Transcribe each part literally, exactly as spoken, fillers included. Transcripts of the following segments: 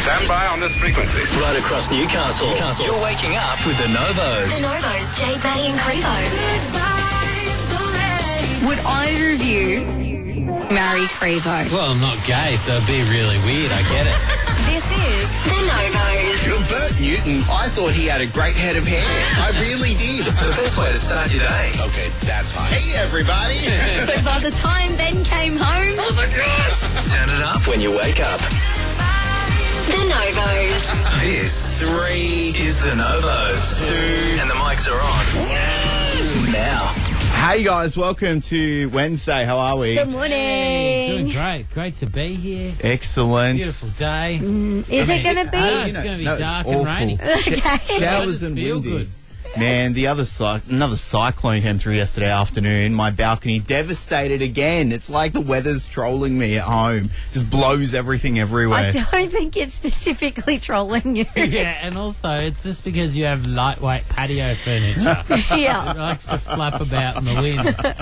Stand by on this frequency. Right across Newcastle. Newcastle. You're waking up with the Novos. The Novos, Jade, Maddie and Crevo. Would either of you marry Crevo? Well, I'm not gay, so it'd be really weird. I get it. This is The Novos. Well, Bert Newton, I thought he had a great head of hair. I really did. The best way to start your day. Okay, that's high. Hey, everybody. So by the time Ben came home, I was like, yes! Turn it up when you wake up. The Novos. This Three. is the Novos. Two. And the mics are on. Now. Hey guys, welcome to Wednesday. How are we? Good morning. Doing great. Great to be here. Excellent. Beautiful day. Is it going to be? Oh, it's going to be No, it's dark awful. and rainy. Okay. I Showers just and feel windy. good. Man, the other cy- another cyclone came through yesterday afternoon. My balcony devastated again. It's like the weather's trolling me at home. Just blows everything everywhere. I don't think it's specifically trolling you. Yeah, and also it's just because you have lightweight patio furniture. It Yeah. likes to flap about in the wind.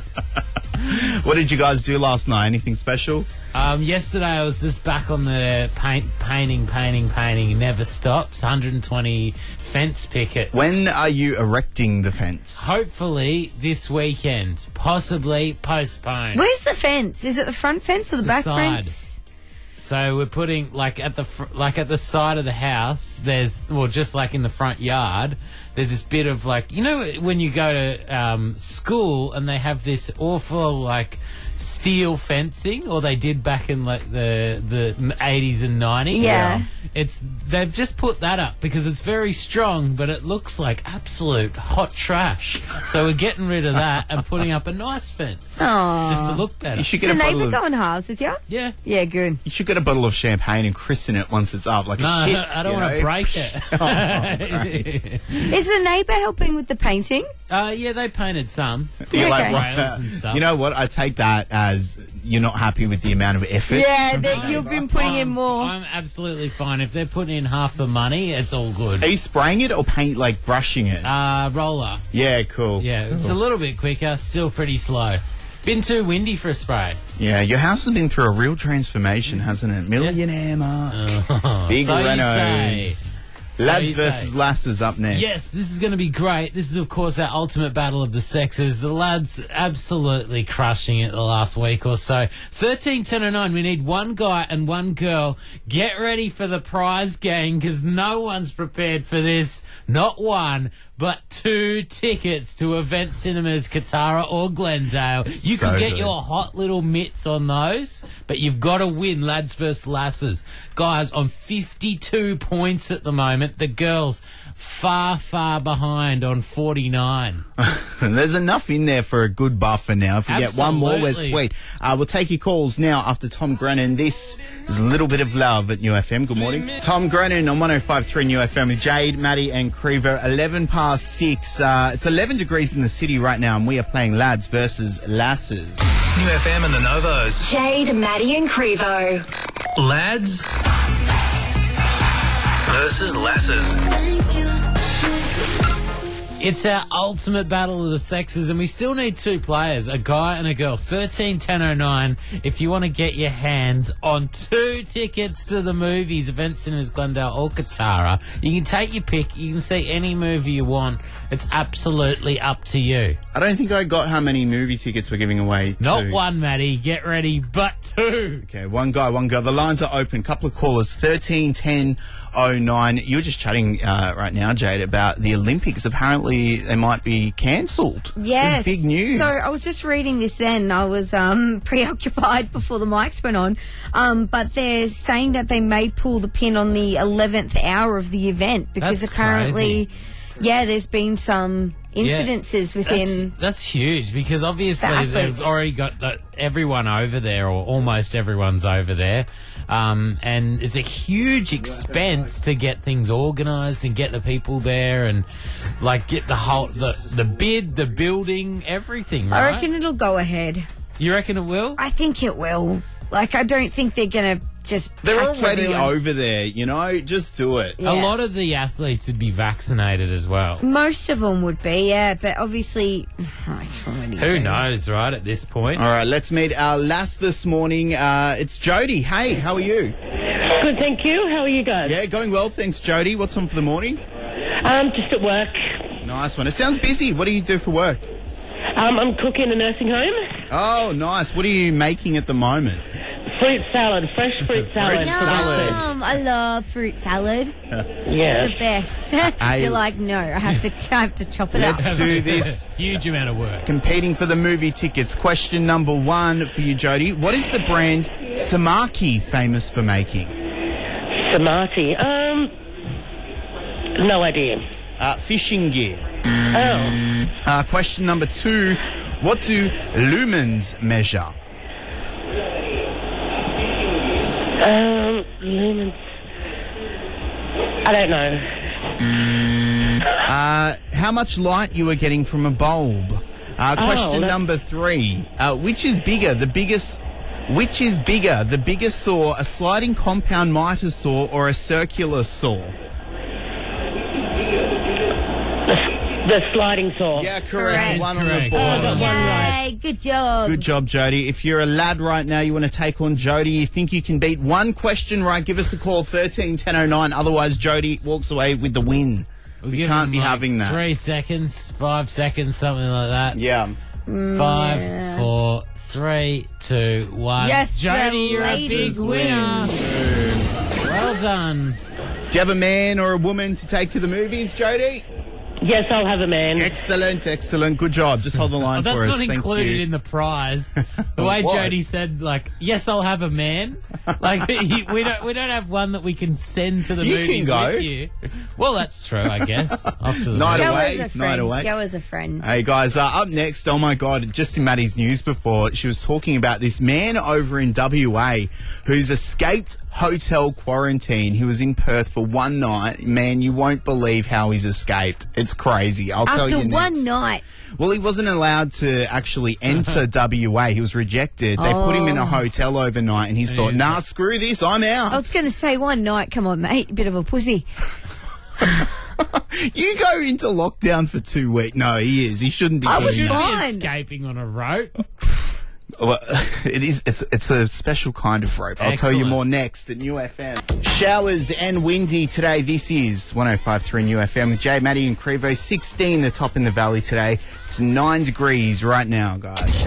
What did you guys do last night? Anything special? Um, yesterday I was just back on the paint, painting, painting, painting. Never stops. one hundred twenty fence pickets. When are you erecting the fence? Hopefully this weekend. Possibly postponed. Where's the fence? Is it the front fence or the, The back side. fence? So we're putting like at the fr- like at the side of the house. There's well, just like in the front yard. There's this bit of like you know when you go to um, school and they have this awful like steel fencing, or they did back in like the the eighties and nineties. Yeah. It's they've just put that up because it's very strong, but it looks like absolute hot trash. So we're getting rid of that and putting up a nice fence Aw. just to look better. You should Is get the a bottle neighbour of going halves with you? Yeah. Yeah, good. you should get a bottle of champagne and christen it once it's up, like No, a shit. I don't you want know? to break it. Oh, great. Is the neighbour helping with the painting? uh, yeah, they painted some. You're like, Okay. what? Rails and stuff. You know what? I take that as you're not happy with the amount of effort. Yeah, that you've been putting in I'm- more. I'm absolutely fine. If they're putting in half the money, it's all good. Are you spraying it or paint, like brushing it? Uh, roller. yeah, cool. Yeah, it's a little bit quicker, still pretty slow. Been too windy for a spray. Yeah, your house has been through a real transformation, hasn't it? Millionaire Mark. Big So you renos. say. Lads you versus say. lasses up next. Yes, this is going to be great. This is, of course, our ultimate battle of the sexes. The lads absolutely crushing it the last week or so. thirteen, ten, and nine. We need one guy and one girl. Get ready for the prize gang because no one's prepared for this. Not one, but two tickets to Event Cinemas, Katara or Glendale. You So can get good. your hot little mitts on those, but you've got to win lads versus lasses. Guys, on fifty-two points at the moment. The girls far, far behind on forty-nine. There's enough in there for a good buffer now. If we get one more, we're Absolutely. sweet. Uh, we'll take your calls now after Tom Grennan. This is a little bit of love at New F M. Good morning. Tom Grennan on one oh five point three New F M with Jade, Maddie and Crevo. eleven past six. Uh, it's eleven degrees in the city right now and we are playing lads versus lasses. New F M and the Novos. Jade, Maddie and Crevo. Lads versus lasses. It's our ultimate battle of the sexes, and we still need two players, a guy and a girl. thirteen, ten, oh nine, if you want to get your hands on two tickets to the movies, Event Cinemas, Glendale or Katara. You can take your pick. You can see any movie you want. It's absolutely up to you. I don't think I got how many movie tickets we're giving away. Not to. one, Maddie. Get ready, but two. Okay, one guy, one girl. The lines are open. Couple of callers. thirteen, ten, oh nine. You're just chatting uh, right now, Jade, about the Olympics. Apparently, they might be cancelled. Yes. It's big news. So I was just reading this then. I was um, preoccupied before the mics went on. Um, but they're saying that they may pull the pin on the eleventh hour of the event because That's apparently, crazy. yeah, there's been some incidences within. That's, that's huge because obviously The they've athletes. already got the, everyone over there, or almost everyone's over there. Um, and it's a huge expense to get things organised and get the people there and like get the whole the the bid, the building, everything. Right? I reckon it'll go ahead. You reckon it will? I think it will. Like, I don't think they're going to just. They're pack already everyone. over there, you know? Just do it. Yeah. A lot of the athletes would be vaccinated as well. Most of them would be, yeah, but obviously. I can't Who do. knows, right? At this point. All right, let's meet our last this morning. Uh, it's Jody. Hey, how are you? Good, thank you. How are you guys? Yeah, going well, thanks, Jody. What's on for the morning? Um, just at work. Nice one. It sounds busy. What do you do for work? Um, I'm cooking in a nursing home. Oh, nice. What are you making at the moment? Fruit salad, fresh fruit salad. Fruit for salad. breakfast. Um, I love fruit salad. Yeah. The best. I- You're like, no, I have to, I have to chop it Let's up. do this. Huge amount of work. Competing for the movie tickets. Question number one for you, Jody. What is the brand Samaki famous for making? Samati. Um, no idea. Uh, fishing gear. Oh. Uh, question number two. What do lumens measure? Um, lumens. I don't know. Uh, how much light you are getting from a bulb? Uh, question that- number three. Uh, which is bigger? The biggest... Which is bigger? The biggest saw, a sliding compound miter saw, or a circular saw? The sliding saw. Yeah, correct. Correct. One Correct. on the board. Oh, one right. Yay, good job. Good job, Jody. If you're a lad right now, you want to take on Jody, you think you can beat one question right, give us a call, thirteen ten oh nine. Otherwise, Jody walks away with the win. We'll We give can't them, be like, having that. Three seconds, five seconds, something like that. Yeah. Five, four, three, two, one. Yes, Jody, the you're a big ladies winner. win. Well done. Do you have a man or a woman to take to the movies, Jody? Yes, I'll have a man. Excellent, excellent. Good job. Just hold the line Oh, that's for us. not Thank included you. in the prize. The way What? Jody said, like, yes, I'll have a man. Like, he, we don't, we don't have one that we can send to the You can movies go. with you. Well, that's true, I guess. Off to the Night movies. Go away, as a night friend. away. Go as a friend. Hey guys, uh, up next, oh my God, just in Maddie's news before, she was talking about this man over in W A who's escaped hotel quarantine. He was in Perth for one night. Man, you won't believe how he's escaped. It's crazy. I'll tell After you one next. night. Well, he wasn't allowed to actually enter W A. He was rejected. They put him in a hotel overnight and he's thought, he's nah, like- screw this, I'm out. I was going to say one night. Come on, mate. Bit of a pussy. You go into lockdown for two weeks. No, he is. He shouldn't be I doing was Should that. be fine. escaping on a rope. Well, it is. It's it's a special kind of rope. I'll tell you Excellent. more next at New F M. Showers and windy today. This is one oh five point three New F M with Jay, Maddie and Crevo. sixteen the top in the valley today. It's nine degrees right now, guys.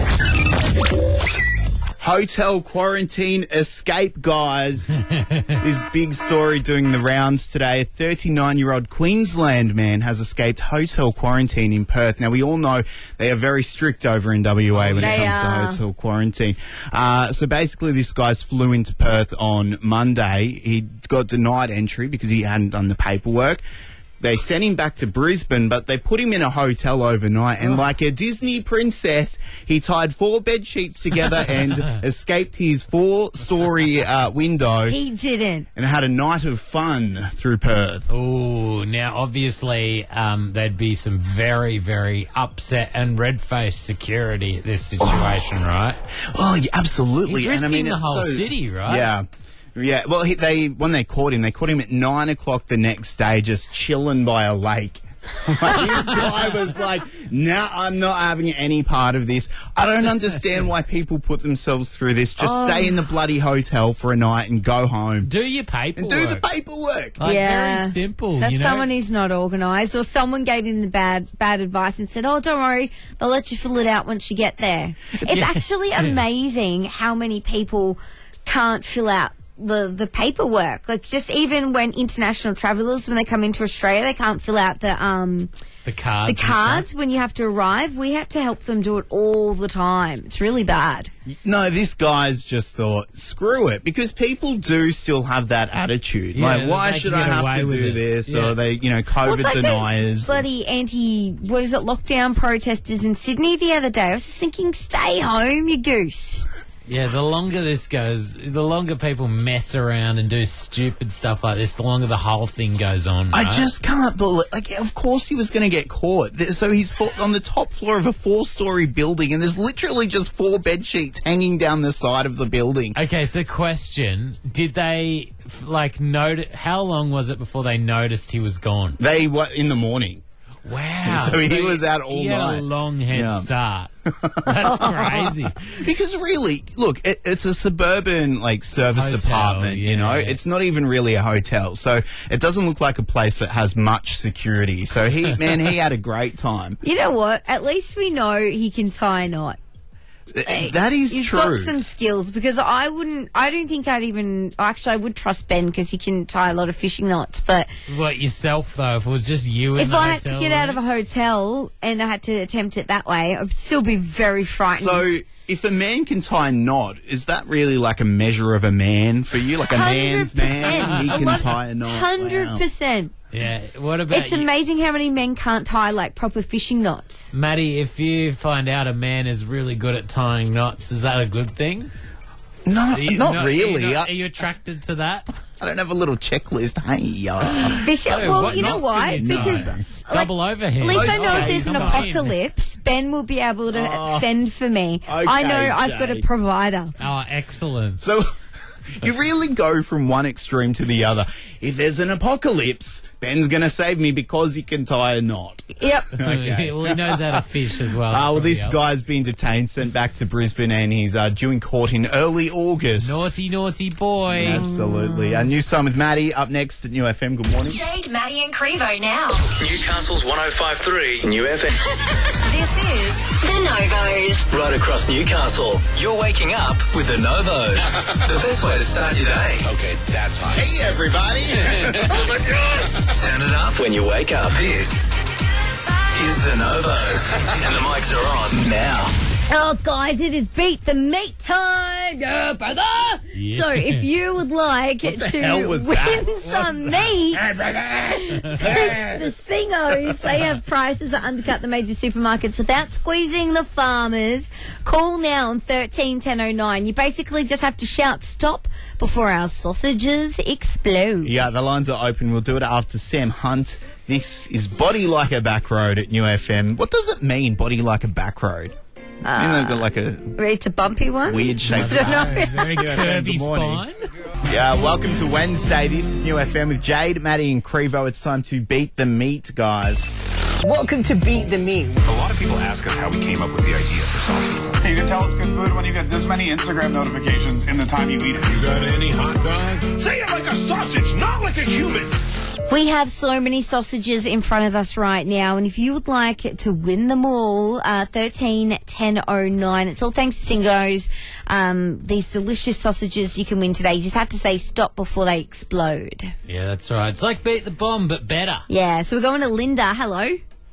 Hotel quarantine escape, guys. This big story doing the rounds today. A thirty-nine-year-old Queensland man has escaped hotel quarantine in Perth. Now, we all know they are very strict over in W A when it They comes are. to hotel quarantine. Uh, so basically, this guy's flew into Perth on Monday. He got denied entry because he hadn't done the paperwork. They sent him back to Brisbane, but they put him in a hotel overnight. And like a Disney princess, he tied four bed sheets together and escaped his four-story uh, window He didn't. and had a night of fun through Perth. Oh, now obviously um, there'd be some very, very upset and red-faced security at this situation, right? Oh, yeah, absolutely. He's and I mean, risking the it's whole so- city, right? Yeah. Yeah, well, he, they when they caught him, they caught him at nine o'clock the next day, just chilling by a lake. Like, this guy was like, "Nah, I'm not having any part of this. I don't understand why people put themselves through this. Just Oh. stay in the bloody hotel for a night and go home Do your paperwork. and do the paperwork." Like, Yeah. very simple. That's you know? someone who's not organised, or someone gave him the bad bad advice and said, "Oh, don't worry, they'll let you fill it out once you get there." It's actually amazing how many people can't fill out the the paperwork. Like, just even when international travellers, when they come into Australia, they can't fill out the um the cards. the and stuff. cards when you have to arrive. We have to help them do it all the time. It's really bad. No, this guy's just thought, screw it, because people do still have that attitude. Yeah, like, why they should can I get have away to with do it. this? Yeah. Or they, you know, COVID Well, it's like those deniers. bloody anti, what is it, lockdown protesters in Sydney the other day. I was just thinking, stay home, you goose. Yeah, the longer this goes, the longer people mess around and do stupid stuff like this, the longer the whole thing goes on. I right? just can't believe. Like, of course he was going to get caught. Th- So he's fo- on the top floor of a four-story building, and there's literally just four bed sheets hanging down the side of the building. Okay, so question: did they f- like note? How long was it before they noticed he was gone? They were in the morning. Wow. So he was out all he had night. a long head Yeah. start. That's crazy. Because really, look, it, it's a suburban like service Hotel, department. You know, yeah. it's not even really a hotel, so it doesn't look like a place that has much security. So he, man, he had a great time. You know what? At least we know he can tie a knot. Th- That is He's true. got some skills because I wouldn't. I don't think I'd even. Actually, I would trust Ben because he can tie a lot of fishing knots. But What, yourself, though? If it was just you in if the I had hotel to get out of room? a hotel and I had to attempt it that way, I'd still be very frightened. So, if a man can tie a knot, is that really like a measure of a man for you? Like a man's man, he can tie a knot. Hundred Wow. percent. Yeah. What about It's you? amazing how many men can't tie like proper fishing knots. Maddie, if you find out a man is really good at tying knots, is that a good thing? No, Are you not are you really. not- I, are you attracted to that? I don't have a little checklist. Hey, uh, Bishop, Oh, well, what you know knots why? can you tie? Because like, Double overhand. at least I know if Okay, there's an come on. apocalypse, Ben will be able to Oh. fend for me. I know Okay, I've got a Jade. provider. Oh, excellent. so you really go from one extreme to the other. If there's an apocalypse, Ben's going to save me because he can tie a knot. Yep. Okay. Well, he knows how to fish as well. Uh, well, this Probably guy's been detained, sent back to Brisbane, and he's uh, due in court in early August. helps. Naughty, naughty boy. Absolutely. A news time with Maddie up next at New F M. Good morning. Jade, Maddie and Crevo now. Newcastle's one oh five point three New F M. This is The Novos. Right across Newcastle. You're waking up with the Novos. The best way to start your day. Okay, that's hot. Hey, everybody. Turn it up when you wake up. This is the Novos. And the mics are on now. Oh, guys, it is beat the meat time, yeah, brother. Yeah. So, if you would like the to hell was win that? some meat, it's the Singos. They have prices that undercut the major supermarkets without squeezing the farmers. Call now on thirteen ten oh nine. You basically just have to shout stop before our sausages explode. Yeah, the lines are open. We'll do it after Sam Hunt. This is Body Like a Back Road at New F M. What does it mean, Body Like a Back Road? I mean, they've got like a It's a bumpy one. weird shaped I don't back. know. Very Good curvy morning. spine. Yeah, welcome to Wednesday. This is New F M with Jade, Maddie and Crevo. It's time to beat the meat, guys. Welcome to Beat the Meat. A lot of people ask us how we came up with the idea for sausage. You can tell it's good food when you get this many Instagram notifications in the time you eat it. You got any hot dog? Say it like a sausage, not like a human. We have so many sausages in front of us right now, and if you would like to win them all, uh, thirteen ten oh nine. It's all thanks to Singos. Um, these delicious sausages you can win today. You just have to say stop before they explode. Yeah, that's right. It's like Beat the Bomb, but better. Yeah, so we're going to Linda. Hello.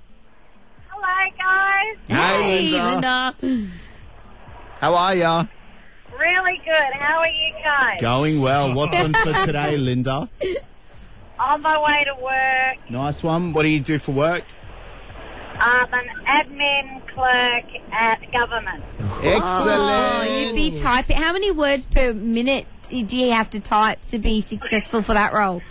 Hello, guys. Hey, Linda. Linda. How are ya? Really good. How are you guys? Going well. What's on for today, Linda? On my way to work. Nice one. What do you do for work? I'm an admin clerk at government. Excellent. Oh, you'd be typing. How many words per minute do you have to type to be successful for that role?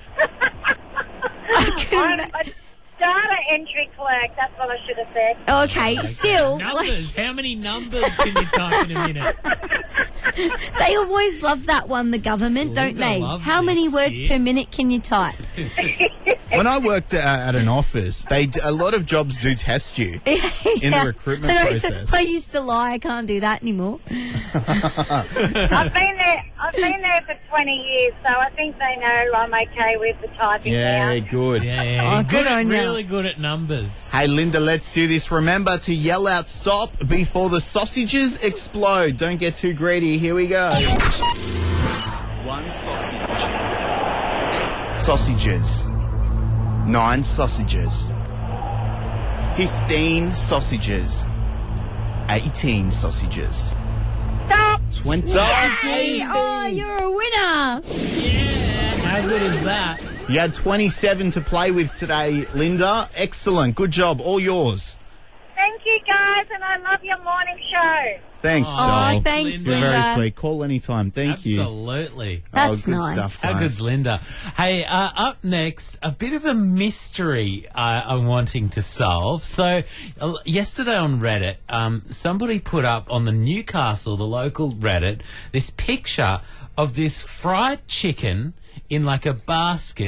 I couldn't- I'm a data entry clerk. That's what I should have said. Okay, still, like, Numbers. How many numbers can you type in a minute? they always love that one, the government, don't Linda they? loves How many this, words yeah. per minute can you type? When I worked at, at an office, they d- a lot of jobs do test you in Yeah. the recruitment I know, so process. I used to lie. I can't do that anymore. I've been there. I've been there for twenty years, so I think they know I'm okay with the typing Yeah, now. good. Yeah, yeah. Oh, good at, on ya. really good at numbers. Hey, Linda, let's do this. Remember to yell out stop before the sausages explode. Don't get too greedy. Here we go. One sausage. Eight sausages. Nine sausages. Fifteen sausages. Eighteen sausages. Stop. Twenty. Oh, you're a winner. How good is that? You had twenty-seven to play with today, Linda. Excellent. Good job. All yours. Thank you, guys, and I love your morning show. Thanks, Oh, doll. thanks, Linda. You're very Linda. sweet. Call anytime. Thank you. Absolutely. That's oh, good nice. stuff. How guys. good's Linda? Hey, uh, up next, a bit of a mystery uh, I'm wanting to solve. So, uh, yesterday on Reddit, um, somebody put up on the Newcastle, the local Reddit, this picture of this fried chicken in like a basket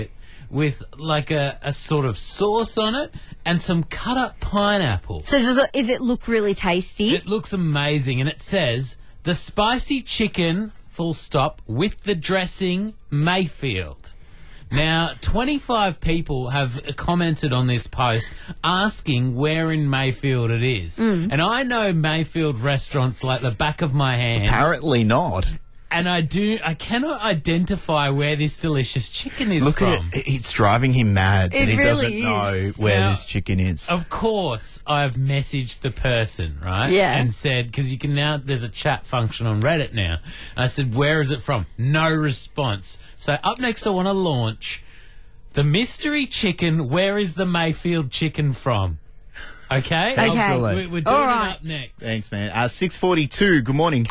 with like a, a sort of sauce on it and some cut up pineapple. So does it, is it look really tasty? It looks amazing, and it says the spicy chicken, full stop, with the dressing, Mayfield. Now, twenty-five people have commented on this post asking where in Mayfield it is. Mm. And I know Mayfield restaurants like the back of my hand. Apparently not. And I do, I cannot identify where this delicious chicken is Look from. at it. It's driving him mad It that he really doesn't is. know where Now, this chicken is. Of course, I've messaged the person, right? Yeah. And said, because you can now, there's a chat function on Reddit now. I said, where is it from? No response. So up next, I want to launch the mystery chicken. Where is the Mayfield chicken from? Okay? Okay. Absolutely. We're, we're doing All it right. up next. Thanks, man. Uh, six forty-two, good morning.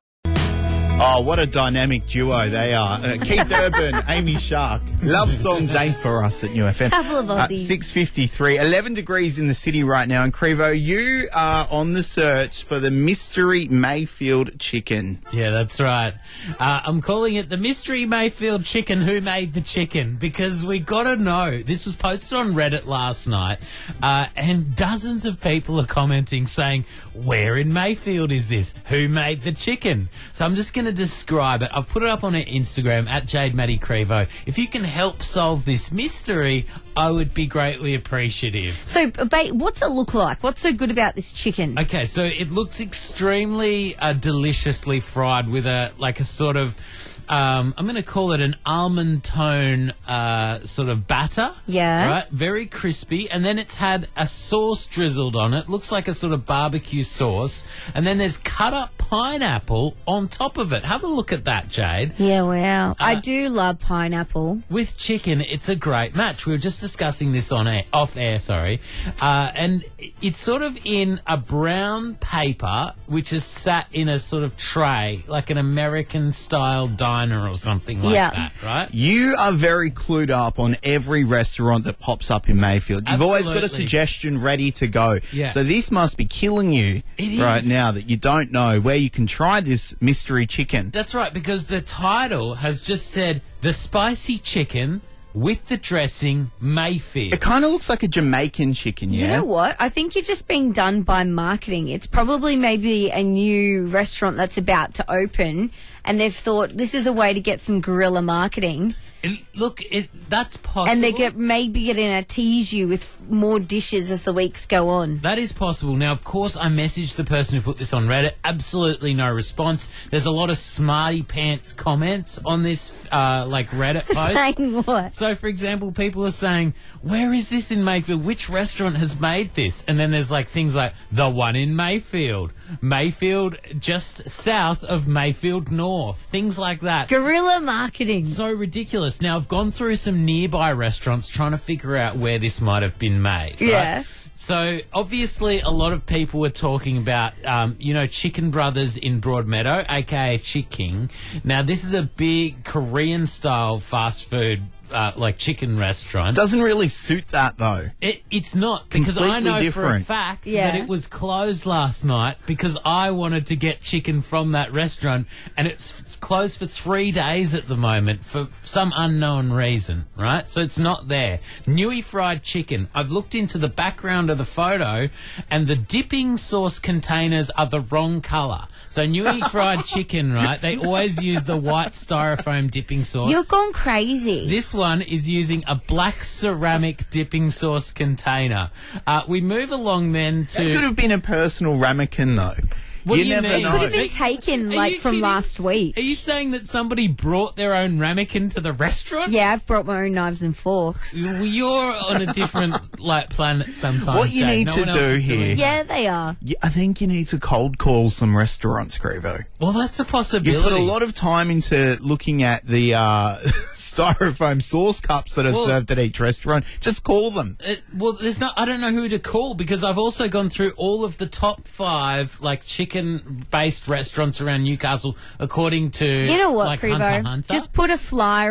Oh, what a dynamic duo they are. Uh, Keith Urban, Amy Shark. Love songs ain't for us at New F M. Couple of Uh, Aussies. six fifty-three, eleven degrees in the city right now. And Crevo, you are on the search for the mystery Mayfield chicken. Yeah, that's right. Uh, I'm calling it the mystery Mayfield chicken. Who made the chicken? Because we got to know. This was posted on Reddit last night, uh, and dozens of people are commenting saying, where in Mayfield is this? Who made the chicken? So I'm just going to describe it. I've put it up on our Instagram, at Jade Maddie Crevo. If you can help solve this mystery, I would be greatly appreciative. So, babe, what's it look like? What's so good about this chicken? Okay, so it looks extremely uh, deliciously fried with a like a sort of um, I'm going to call it an almond tone uh, sort of batter. Yeah. Right, very crispy, and then it's had a sauce drizzled on it. Looks like a sort of barbecue sauce, and then there's cut up pineapple on top of it. Have a look at that, Jade. Yeah, wow. I Uh, do love pineapple. With chicken, it's a great match. We were just discussing this on air, off air, sorry, uh, and it's sort of in a brown paper, which is sat in a sort of tray, like an American-style diner or something like Yeah. that, right? You are very clued up on every restaurant that pops up in Mayfield. You've always got a Absolutely. suggestion ready to go. Yeah. So this must be killing you It right is. now that you don't know where you can try this mystery chicken. That's right, because the title has just said the spicy chicken with the dressing Mayfield. It kind of looks like a Jamaican chicken, yeah? You know what? I think you're just being done by marketing. It's probably maybe a new restaurant that's about to open, and they've thought this is a way to get some guerrilla marketing, It- look, it, that's possible. and they get maybe going to tease you with more dishes as the weeks go on. That is possible. Now, of course, I messaged the person who put this on Reddit. Absolutely no response. There's a lot of smarty pants comments on this, uh, like Reddit post. Saying what? So, for example, people are saying, where is this in Mayfield? Which restaurant has made this? And then there's like things like the one in Mayfield, Mayfield just south of Mayfield North, things like that. Guerrilla marketing. So ridiculous. Now, I've gone through some nearby restaurants trying to figure out where this might have been made. Right? Yeah. So, obviously, a lot of people were talking about, um, you know, Chicken Brothers in Broadmeadow, a k a. Chick King. Now, this is a big Korean-style fast food, uh, like, chicken restaurant. Doesn't really suit that, though. It, it's not, because I Completely know for a different. fact Yeah. that it was closed last night because I wanted to get chicken from that restaurant, and it's f- closed for three days at the moment for some unknown reason, right? So it's not there. Nui fried chicken. I've looked into the background of the photo, and the dipping sauce containers are the wrong colour. So Nui fried chicken, right? They always use the white styrofoam dipping sauce. You've gone crazy. This one is using a black ceramic dipping sauce container. Uh, we move along then to... It could have been a personal ramekin, though. What you do you never mean? know. Could have been Are- taken are like you from kidding? last week. Are you saying that somebody brought their own ramekin to the restaurant? Yeah, I've brought my own knives and forks. Well, you're on a different like planet sometimes. What you Jade. need No to one else do is doing here- that. Yeah, they are. Yeah, I think you need to cold call some restaurants, Crevo. Well, that's a possibility. You put a lot of time into looking at the uh, styrofoam sauce cups that are Well- served at each restaurant. Just call them. It, well, there's not. I don't know who to call because I've also gone through all of the top five like chicken-based restaurants around Newcastle, according to You know what, like Crevo? Hunter Hunter. Just put a flyer up,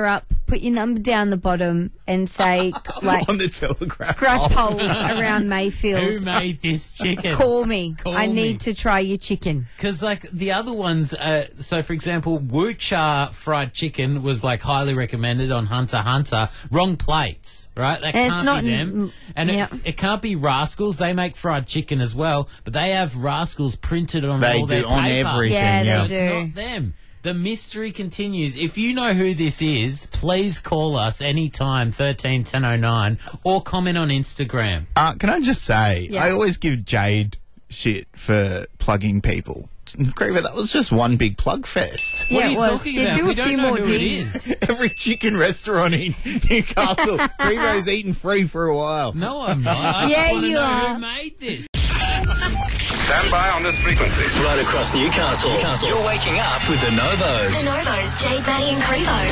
put your number down the bottom and say, like, on the telegraph. grab pole. poles around Mayfield. Who made this chicken? Call me. Call I me. need to try your chicken. Because, like, the other ones, uh, so, for example, Wucha fried chicken was, like, highly recommended on Hunter x Hunter. Wrong plates, right? That And it's can't not be n- them. And yeah. it, it can't be Rascals. They make fried chicken as well, but they have Rascals printed on They all do, their on paper. everything, Yeah, yeah. they So do. it's not them. The mystery continues. If you know who this is, please call us anytime, thirteen ten oh nine, or comment on Instagram. Uh, can I just say, Yeah. I always give Jade shit for plugging people. Creever, that was just one big plug fest. What Yeah, are it you was. talking They about? do We a don't few know more who it dings. is. Every chicken restaurant in Newcastle, Creevo's eaten free for a while. No, I'm not. I Yeah, just want to you know are. who made this. Stand by on this frequency. Right across Newcastle. Newcastle. You're waking up with the Novos. The Novos, Jade, Maddie and Crevo.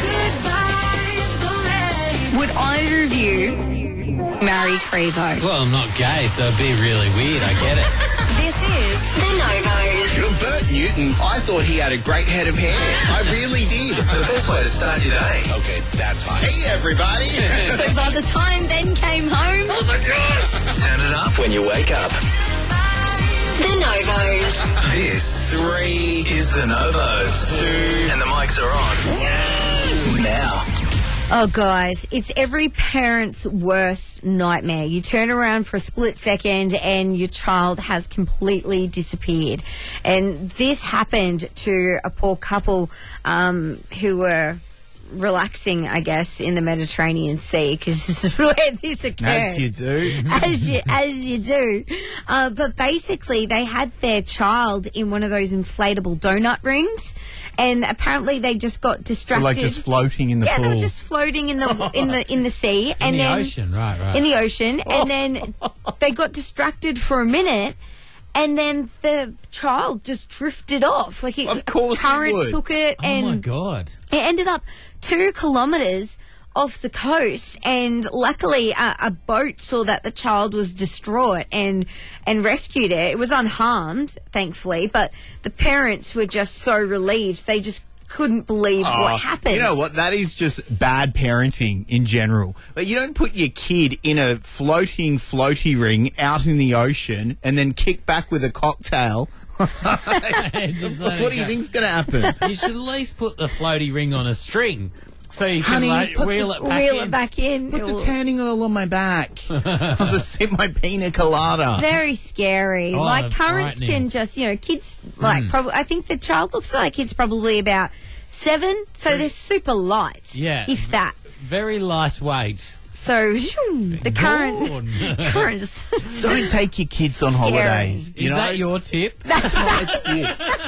Would either of you marry Crevo? Well, I'm not gay, so it'd be really weird. I get it. This is the Novos. Look, Bert Newton, I thought he had a great head of hair. I really did. The best way to start your day. Okay, that's fine. Hey, everybody. So by the time Ben came home, Turn it up when you wake up. The Novos. This Three. is the Novos. Two. And the mics are on. Now. oh guys, it's every parent's worst nightmare. You turn around for a split second and your child has completely disappeared. And this happened to a poor couple um, who were relaxing, I guess, in the Mediterranean Sea, because this is where this occurred. As you do. as you as you do. Uh, but basically, they had their child in one of those inflatable donut rings, and apparently they just got So distracted. like just floating in the yeah, pool. they were just floating in the in the in the sea, and In the then ocean, right, right. in the ocean, and then they got distracted for a minute. And then the child just drifted off. Like it, Of course it current would. took it, Oh, and my God. it ended up two kilometres off the coast, and luckily a, a boat saw that the child was distraught and and rescued it. It was unharmed, thankfully, but the parents were just so relieved. They just couldn't believe Oh, what happened. You know what? That is just bad parenting in general. Like, you don't put your kid in a floating floaty ring out in the ocean and then kick back with a cocktail. Just let What it do you go. think's going to happen? You should at least put the floaty ring on a string so you can Honey, like, put the- wheel it back Reel in. it back in. Put the It tanning oil on my back. As I sip my pina colada. Very scary. Oh, like parents frightening. can just, you know, kids like probably. I think the child looks like it's probably about seven, so they're super light. Yeah. if that. Very lightweight. So the current Gone. current just Don't take your kids on Scary. holidays. Is You know? that your tip? that's That's it.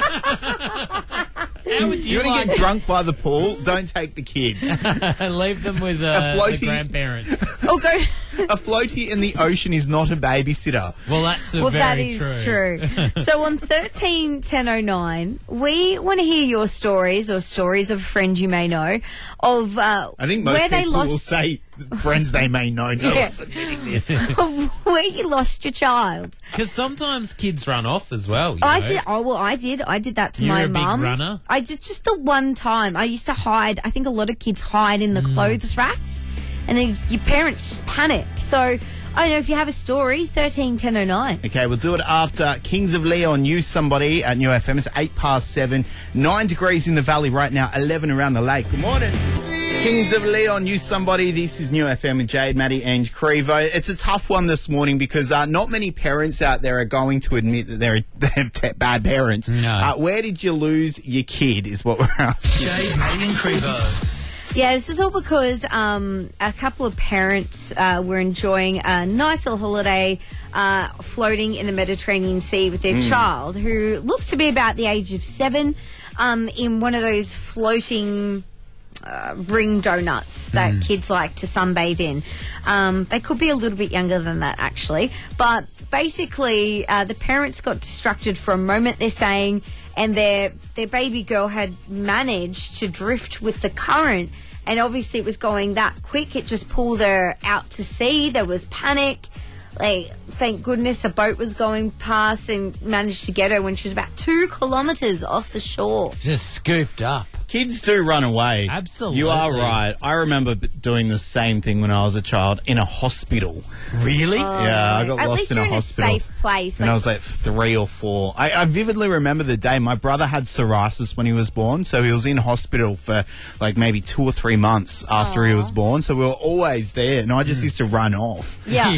How would You you, want to like get drunk by the pool? Don't take the kids. leave them with uh, A floaty- the grandparents? oh go. A floaty in the ocean is not a babysitter. Well, that's a Well, that very is true. true. So on thirteen ten oh nine, we want to hear your stories or stories of a friend you may know of uh, I think most where they people lost will say friends they may know. No Yeah. one's admitting this. where you lost your child. Because sometimes kids run off as well. You I know? did. Oh well, I did. I did that to You're my a big mum. runner? I just just the one time I used to hide. I think a lot of kids hide in the Mm. clothes racks, and then your parents just panic. So I don't know if you have a story. Thirteen ten oh nine. Okay, we'll do it after Kings of Leon. Use somebody at New F M. It's eight past seven. Nine degrees in the valley right now. Eleven around the lake. Good morning. Kings of Leon, use somebody. This is New F M with Jade, Maddie and Crevo. It's a tough one this morning because uh, not many parents out there are going to admit that they're, they're t- bad parents. No. Uh, where did you lose your kid is what we're asking. Jade, Maddie and Crevo. Yeah, this is all because um, a couple of parents uh, were enjoying a nice little holiday uh, floating in the Mediterranean Sea with their child, who looks to be about the age of seven, um, in one of those floating uh, ring donuts that kids like to sunbathe in. Um, they could be a little bit younger than that, actually. But basically, uh, the parents got distracted for a moment, they're saying, and their their baby girl had managed to drift with the current, and obviously it was going that quick, it just pulled her out to sea. There was panic. Like, thank goodness a boat was going past and managed to get her when she was about two kilometres off the shore. Just scooped up. Kids do run away. Absolutely. You are right. I remember b- doing the same thing when I was a child in a hospital. Really? Yeah, I got At lost least in you're a in a hospital. safe place. When I Like, was like three or four. I, I vividly remember the day my brother had psoriasis when he was born, so he was in hospital for like maybe two or three months after he was born, so we were always there, and I just used to run off. yeah.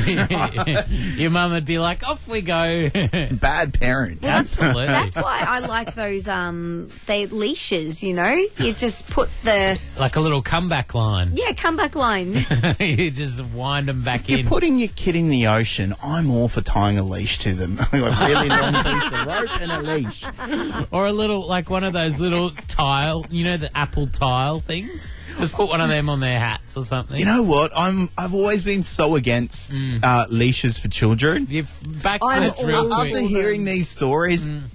Your mum would be like, off we go. Bad parent. Well, that's, Absolutely. that's why I like those um they leashes, you know? You just put the Like a little comeback line. yeah, comeback line. You just wind them back If you're in. putting your kid in the ocean, I'm all for tying a leash to them. like a really long piece of rope and a leash. Or a little, like one of those little tile, you know, the Apple tile things? Just put one of them on their hats or something. You know what? I'm. I've always been so against Mm. uh, leashes for children. You're back I'm to it real all- quick. After hearing these stories, Mm.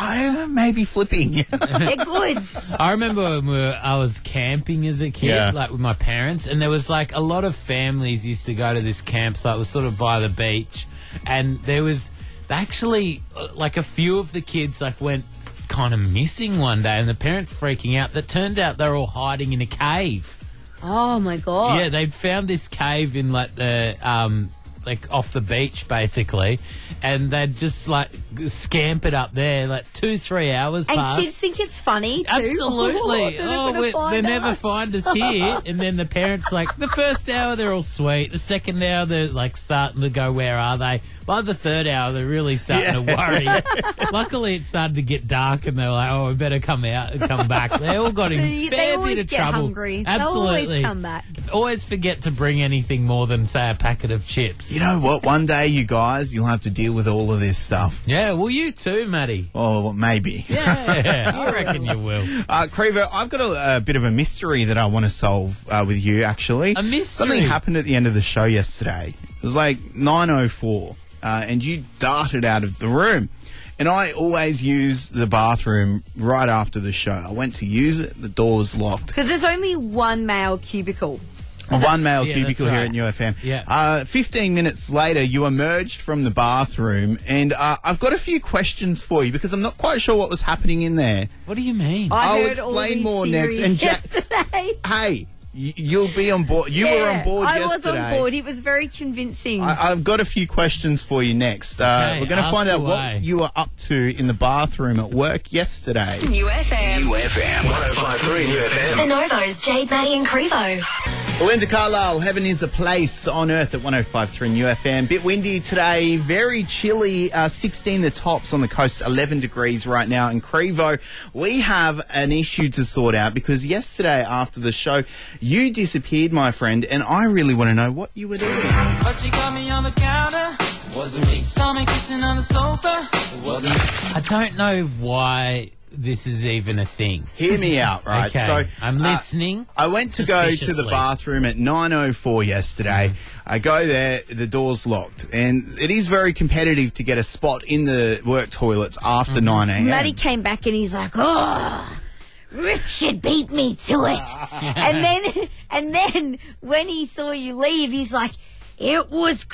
I may be flipping. They're good. I remember when we were, I was camping as a kid, Yeah. like with my parents, and there was like a lot of families used to go to this campsite. It was sort of by the beach, and there was actually uh, like a few of the kids like went kind of missing one day, and the parents freaking out. That turned out they were all hiding in a cave. Oh my god. Yeah, they'd found this cave in like the um like off the beach basically, and they'd just like scampered up there like two three hours And past. kids think it's funny too. Absolutely. Oh, they're Oh, never we- gonna they find never us. find us here. And then the parents, like, the first hour they're all sweet. The second hour they're like starting to go, where are they? By the third hour they're really starting to worry. Luckily it started to get dark and they were like, oh, we better come out and come back. They all got in They, a they fair always bit of get trouble. hungry. Absolutely. They'll always come back. Always forget to bring anything more than, say, a packet of chips. You know what? One day, you guys, you'll have to deal with all of this stuff. Yeah, well, you too, Matty. Oh, well, maybe. Yeah, I reckon you will. Uh, Crevo, I've got a, a bit of a mystery that I want to solve uh, with you, actually. A mystery? Something happened at the end of the show yesterday. It was like nine oh four, uh, and you darted out of the room. And I always use the bathroom right after the show. I went to use it, the door was locked. Because there's only one male cubicle. One male Yeah, cubicle that's here right. at New F M. Yeah. Uh, fifteen minutes later, you emerged from the bathroom, and uh, I've got a few questions for you because I'm not quite sure what was happening in there. What do you mean? I I'll heard all explain these more next. theories And Jack- yesterday. Hey, y- you'll be on board. You were on Yeah, board I yesterday. was on board. It was very convincing. I, I've got a few questions for you next. Uh, Okay, we're going to ask find out away. what you were up to in the bathroom at work yesterday. New F M. New F M. one oh five point three New F The M. Novos, Jade, Maddie and Crevo. Linda Carlisle, Heaven is a Place on Earth at one oh five point three New F M. Bit windy today, very chilly, uh, sixteen the tops on the coast, eleven degrees right now in Crevo. We have an issue to sort out because yesterday after the show, you disappeared, my friend, and I really want to know what you were doing. But you got me on the counter. Wasn't me. Saw me kissing on the sofa. Wasn't me. I don't know why this is even a thing. Hear me out, right? Okay, So I'm uh, listening. I went to go to the suspiciously. bathroom at nine oh four yesterday. Mm. I go there, the door's locked, and it is very competitive to get a spot in the work toilets after Mm-hmm. nine a.m. Maddie came back and he's like, oh, Richard beat me to it. and then and then when he saw you leave, he's like, it was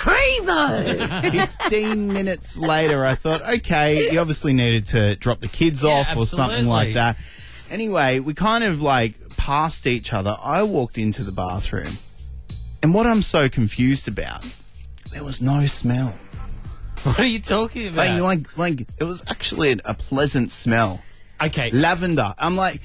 Crevo. fifteen minutes later, I thought, okay, you obviously needed to drop the kids Yeah, off or something like absolutely. that. Anyway, we kind of like passed each other. I walked into the bathroom, and what I'm so confused about, there was no smell. What are you talking about? Like, like, like it was actually a pleasant smell. okay, Lavender. I'm like,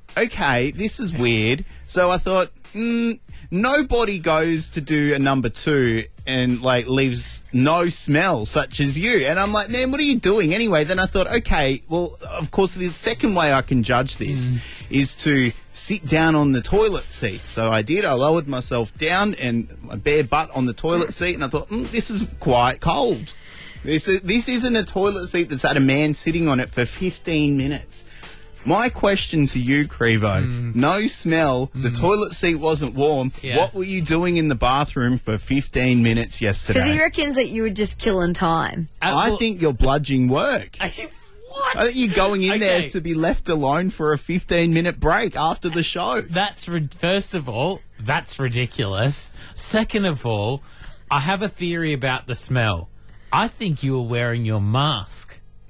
okay, this is weird. So I thought, mm, nobody goes to do a number two and like leaves no smell such as you. And I'm like, man, what are you doing anyway? Then I thought, okay, well, of course, the second way I can judge this is to sit down on the toilet seat. So I did. I lowered myself down and my bare butt on the toilet seat, and I thought, mm, this is quite cold. This is, this isn't a toilet seat that's had a man sitting on it for fifteen minutes. My question to you, Crevo, no smell, the toilet seat wasn't warm. Yeah. What were you doing in the bathroom for fifteen minutes Because he yesterday? reckons that you were just killing time. Uh, I well- think you're bludging work. what? I think you're going in Okay. there to be left alone for a fifteen minute break after the show. That's ri- first of all, that's ridiculous. Second of all, I have a theory about the smell. I think you were wearing your mask.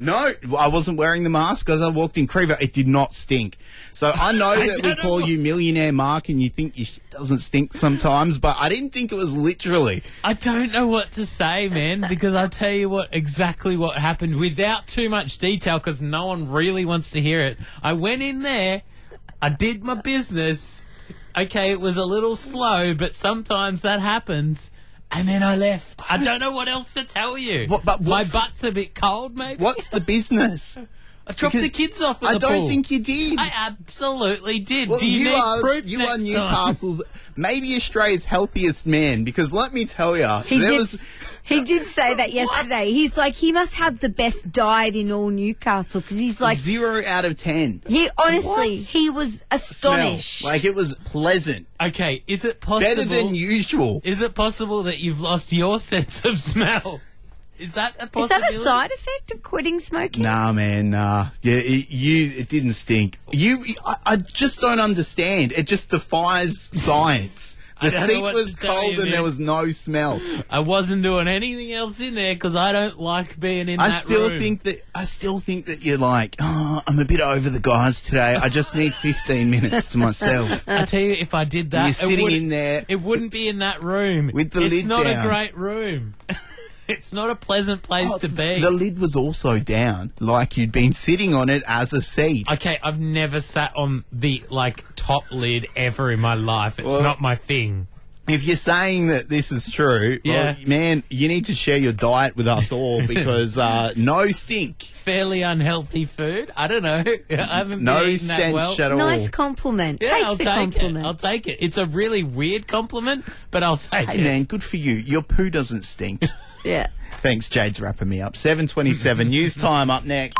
No, I wasn't wearing the mask as I walked in. Creever, it did not stink. So I know I that we don't call know. you Millionaire Mark and you think your shit doesn't stink sometimes, but I didn't think it was literally. I don't know what to say, man, because I'll tell you what exactly what happened without too much detail because no one really wants to hear it. I went in there, I did my business. Okay, it was a little slow, but sometimes that happens. And then I left. I don't know what else to tell you. What- but My what's- butt's a bit cold, maybe. What's the business? I dropped Because the kids off at I the don't pool. think you did. I absolutely did. Well, Do you, need are proof you next are time? Newcastle's maybe Australia's healthiest man because let me tell you, He there did. was He did say that yesterday. He's like, he must have the best diet in all Newcastle because he's like, zero out of ten. he honestly, What? he was astonished. Smell. Like it was pleasant, Okay, is it possible? better than usual. Is it possible that you've lost your sense of smell? Is that a Is possibility? that a side effect of quitting smoking? Nah, man, nah. Yeah, it, you. It didn't stink. You. I, I just don't understand. It just defies science. I The don't know seat what was to tell cold you, and man. there was no smell. I wasn't doing anything else in there because I don't like being in I that still room. think that I still think that you're like, oh, I'm a bit over the guys today. I just need fifteen minutes to myself. I tell you, if I did that, You're it sitting wouldn't- in there It wouldn't be in that room. with the it's lid not down. a great room. It's not a pleasant place to be. The lid was also down, like you'd been sitting on it as a seat. Okay, I've never sat on the like top lid ever in my life. It's Well- not my thing. If you're saying that this is true, Yeah. well, man, you need to share your diet with us all because uh, no stink, Fairly unhealthy food. I don't know. I haven't no been eating that stench well. at all. Nice compliment. Yeah, take I'll the take compliment. it. I'll take it. It's a really weird compliment, but I'll take Hey it. man, good for you. Your poo doesn't stink. yeah. Thanks, Jade's wrapping me up. seven twenty-seven news time up next.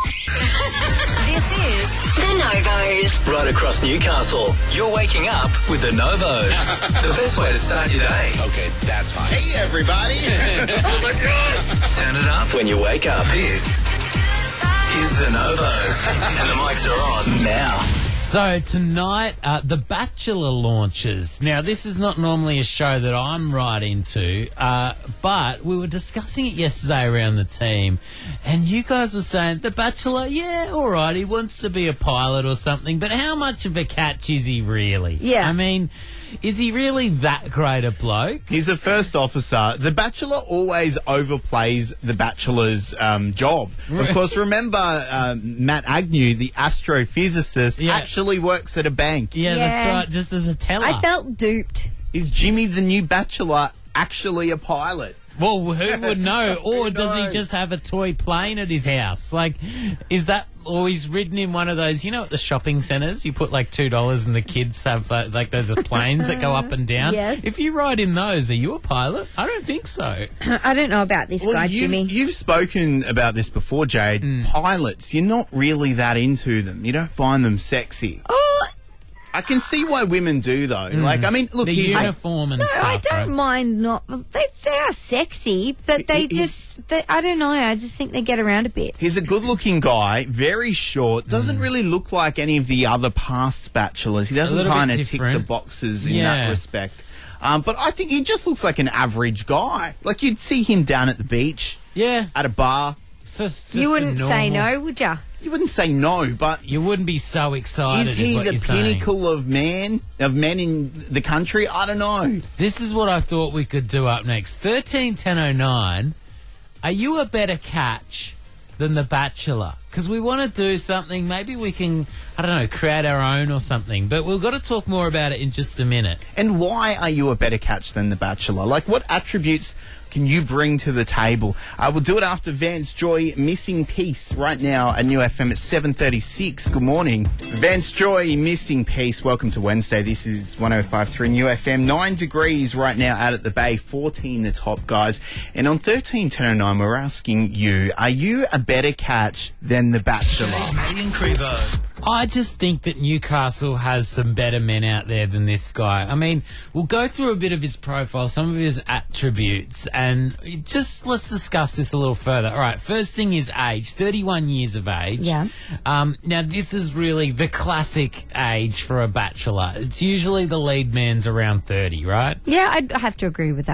This is The Novos. Right across Newcastle, you're waking up with the Novos. The best way to start your day. Okay, that's fine. Hey, everybody. Turn it up when you wake up. This is the Novos. And the mics are on now. So tonight, uh, The Bachelor launches. Now, this is not normally a show that I'm right into, uh, but we were discussing it yesterday around the team, and you guys were saying, The Bachelor, yeah, all right, he wants to be a pilot or something, but how much of a catch is he really? Yeah. I mean, is he really that great a bloke? He's a first officer. The Bachelor always overplays The Bachelor's um, job. Of course, remember um, Matt Agnew, the astrophysicist, Yeah. actually works at a bank. Yeah, that's Yeah. right, just as a teller. I felt duped. Is Jimmy the new Bachelor actually a pilot? Well, who would know? Or does he knows? just have a toy plane at his house? Like, is that, or he's ridden in one of those, you know, at the shopping centres, you put like two dollars and the kids have uh, like those planes that go up and down? Yes. If you ride in those, are you a pilot? I don't think so. I don't know about this guy, you've, Jimmy. you've spoken about this before, Jade. Hmm. Pilots, you're not really that into them. You don't find them sexy. Oh, I can see why women do, though. Like, I mean, look, The he's uniform and no, stuff, I don't right? mind not. They, they are sexy, but they He- he's- just. They, I don't know. I just think they get around a bit. He's a good-looking guy, very short, doesn't Hmm. really look like any of the other past bachelors. He doesn't little bit kind of tick the different. boxes in Yeah. that respect. Um, but I think he just looks like an average guy. Like, you'd see him down at the beach, Yeah. at a bar. So it's just You a wouldn't say normal- no, would you? You wouldn't say no, but You wouldn't be so excited. is he what the you're saying. pinnacle of man, of men in the country? I don't know. This is what I thought we could do up next. thirteen ten oh nine. Are you a better catch than The Bachelor? Because we want to do something. Maybe we can, I don't know, create our own or something. But we've got to talk more about it in just a minute. And why are you a better catch than The Bachelor? Like, what attributes can you bring to the table? Uh, we'll do it after Vance Joy, Missing Piece, right now at New F M at seven thirty-six. Good morning. Vance Joy, Missing Piece. Welcome to Wednesday. This is one oh five point three New F M. Nine degrees right now out at the Bay, fourteen the top, guys. And on thirteen ten oh nine, we're asking you, are you a better catch than The Bachelor? Maddie and Crevo. I just think that Newcastle has some better men out there than this guy. I mean, we'll go through a bit of his profile, some of his attributes, and just let's discuss this a little further. All right, first thing is age, thirty-one years of age. Yeah. Um, now, this is really the classic age for a bachelor. It's usually the lead man's around thirty, right? Yeah, I'd have to agree with that.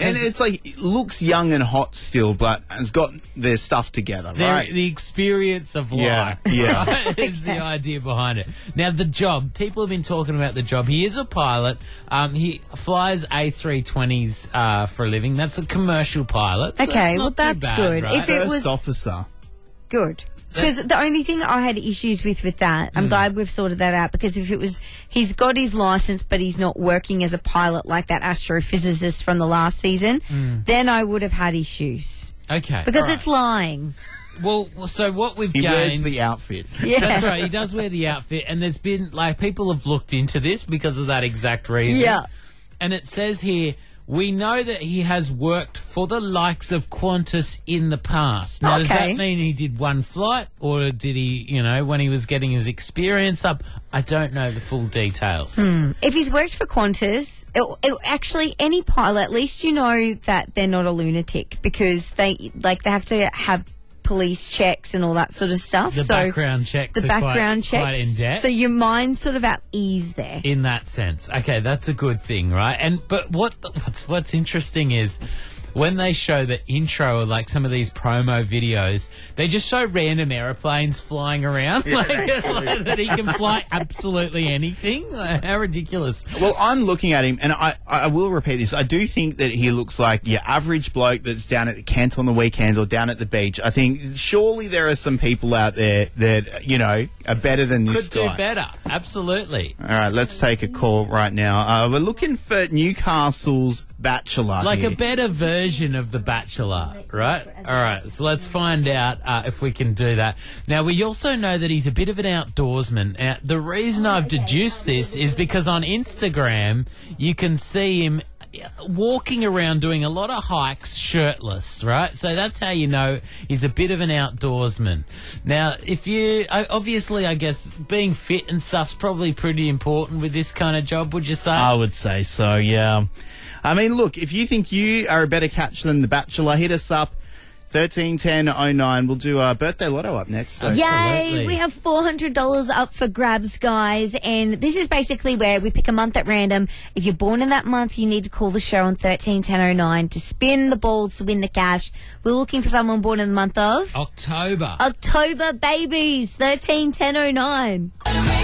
And it's like, it looks young and hot still, but has got their stuff together, They're- right? The experience of Yeah, life yeah. right, is the idea behind it. Now, the job. People have been talking about the job. He is a pilot. Um, he flies A three twenties uh, for a living. That's a commercial pilot. so Okay, it's well, not too that's bad, good. right? If it First was- officer. Good. Because the only thing I had issues with with that, I'm glad we've sorted that out, because if it was, he's got his license, but he's not working as a pilot like that astrophysicist from the last season, then I would have had issues. Okay. Because all right. it's lying. Well, well, so what we've He gained... wears the outfit. Yeah. That's right. He does wear the outfit, and there's been like people have looked into this because of that exact reason. Yeah. And it says here, we know that he has worked for the likes of Qantas in the past. Now, does that Okay. mean he did one flight, or did he, you know, when he was getting his experience up? I don't know the full details. If he's worked for Qantas, it, it, actually any pilot, at least you know that they're not a lunatic, because they like they have to have police checks and all that sort of stuff. The so background checks the are quite- background quite checks. in depth. So your mind's sort of at ease there. In that sense, okay, that's a good thing, right? And but what what's what's interesting is when they show the intro of like some of these promo videos, they just show random airplanes flying around, like, like that he can fly absolutely anything. Like, how ridiculous! Well, I'm looking at him, and I, I will repeat this. I do think that he looks like your average bloke that's down at the Kent on the weekend or down at the beach. I think surely there are some people out there that, you know, are better than this Could guy. do better, absolutely. All right, let's take a call right now. Uh, we're looking for Newcastle's Bachelor. Like here. a better version of The Bachelor, right? All right, so let's find out uh, if we can do that. Now, we also know that he's a bit of an outdoorsman. Now, the reason I've deduced this is because on Instagram, you can see him walking around doing a lot of hikes shirtless, right? So that's how you know he's a bit of an outdoorsman. Now, if you, I- obviously, I guess being fit and stuff's probably pretty important with this kind of job, would you say? I would say so, yeah. I mean, look, if you think you are a better catch than The Bachelor, hit us up. thirteen ten oh nine. We'll do a birthday lotto up next. Though. Yay! Absolutely. We have four hundred dollars up for grabs, guys. And this is basically where we pick a month at random. If you're born in that month, you need to call the show on thirteen ten oh nine to spin the balls to win the cash. We're looking for someone born in the month of October. October, babies. thirteen ten oh nine.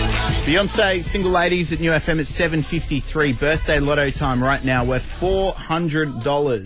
Beyonce, Single Ladies at New F M at seven fifty-three. Birthday lotto time right now, worth four hundred dollars.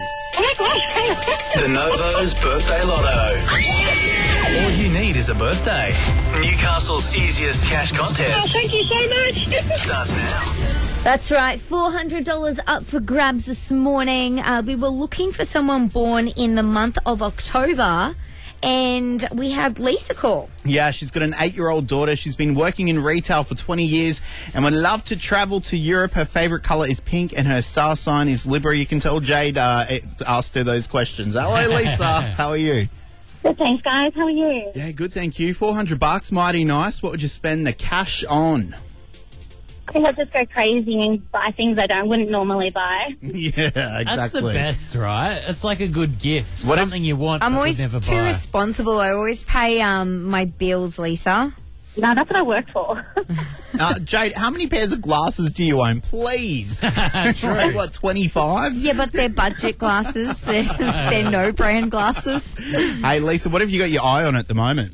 The Novo's Birthday Lotto. All you need is a birthday. Newcastle's easiest cash contest Thank you so much. starts now. That's right, four hundred dollars up for grabs this morning. Uh, we were looking for someone born in the month of October, and we had Lisa call. Yeah, she's got an eight-year-old daughter. She's been working in retail for twenty years and would love to travel to Europe. Her favourite colour is pink and her star sign is Libra. You can tell Jade uh, asked her those questions. Hello, Lisa. How are you? Good, thanks, guys. How are you? Yeah, good, thank you. four hundred bucks, mighty nice. What would you spend the cash on? I think I'll just go crazy and buy things I don't wouldn't normally buy. Yeah, exactly. That's the best, right? It's like a good gift. What if- Something you want I'm but always would never too buy. responsible. I always pay um, my bills, Lisa. No, that's what I work for. Uh, Jade, how many pairs of glasses do you own, please? True. What, twenty-five? Yeah, but they're budget glasses. They're, they're no-brand glasses. Hey, Lisa, what have you got your eye on at the moment?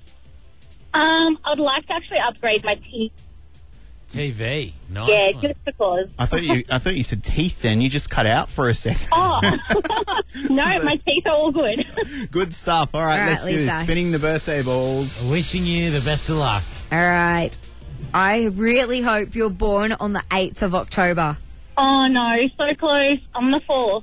um, I'd like to actually upgrade my teeth. T V. Nice Yeah, one. just because. I thought you I thought you said teeth then. You just cut out for a second. Oh, no, my teeth are all good. Good stuff. All right, All right, let's do this. Lisa. Spinning the birthday balls. Wishing you the best of luck. All right. I really hope you're born on the eighth of October. Oh, no, so close. I'm the fourth.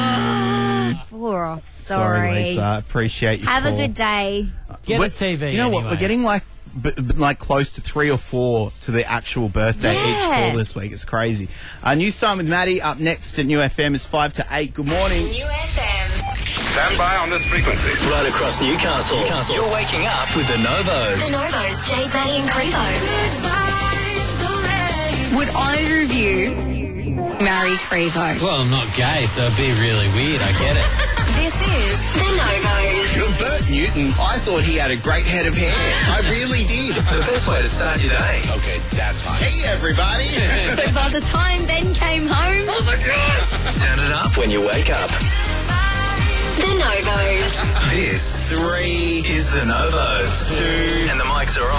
Four off. Sorry. Lisa. Appreciate you. Have a good day. Get We're- a T V. You know what? anyway. We're getting like b- b- like close to three or four to the actual birthday each Yeah. call this week. It's crazy. Uh, news time with Maddie up next at New F M. It's five to eight. Good morning. New F M. Stand by on this frequency. Right across Newcastle. Newcastle. You're waking up with the Novos. The Novos, Jay, Maddie and Crevo. Would either of you marry Crevo? Well, I'm not gay, so it'd be really weird. I get it. This is the Novos. You're Bert Newton. I thought he had a great head of hair. I really did. The best way to start your day. Okay, that's fine. Hey, everybody. So by the time Ben came home, Turn it up up when you wake up. The Novos. This three is the Novos. Two. And the mics are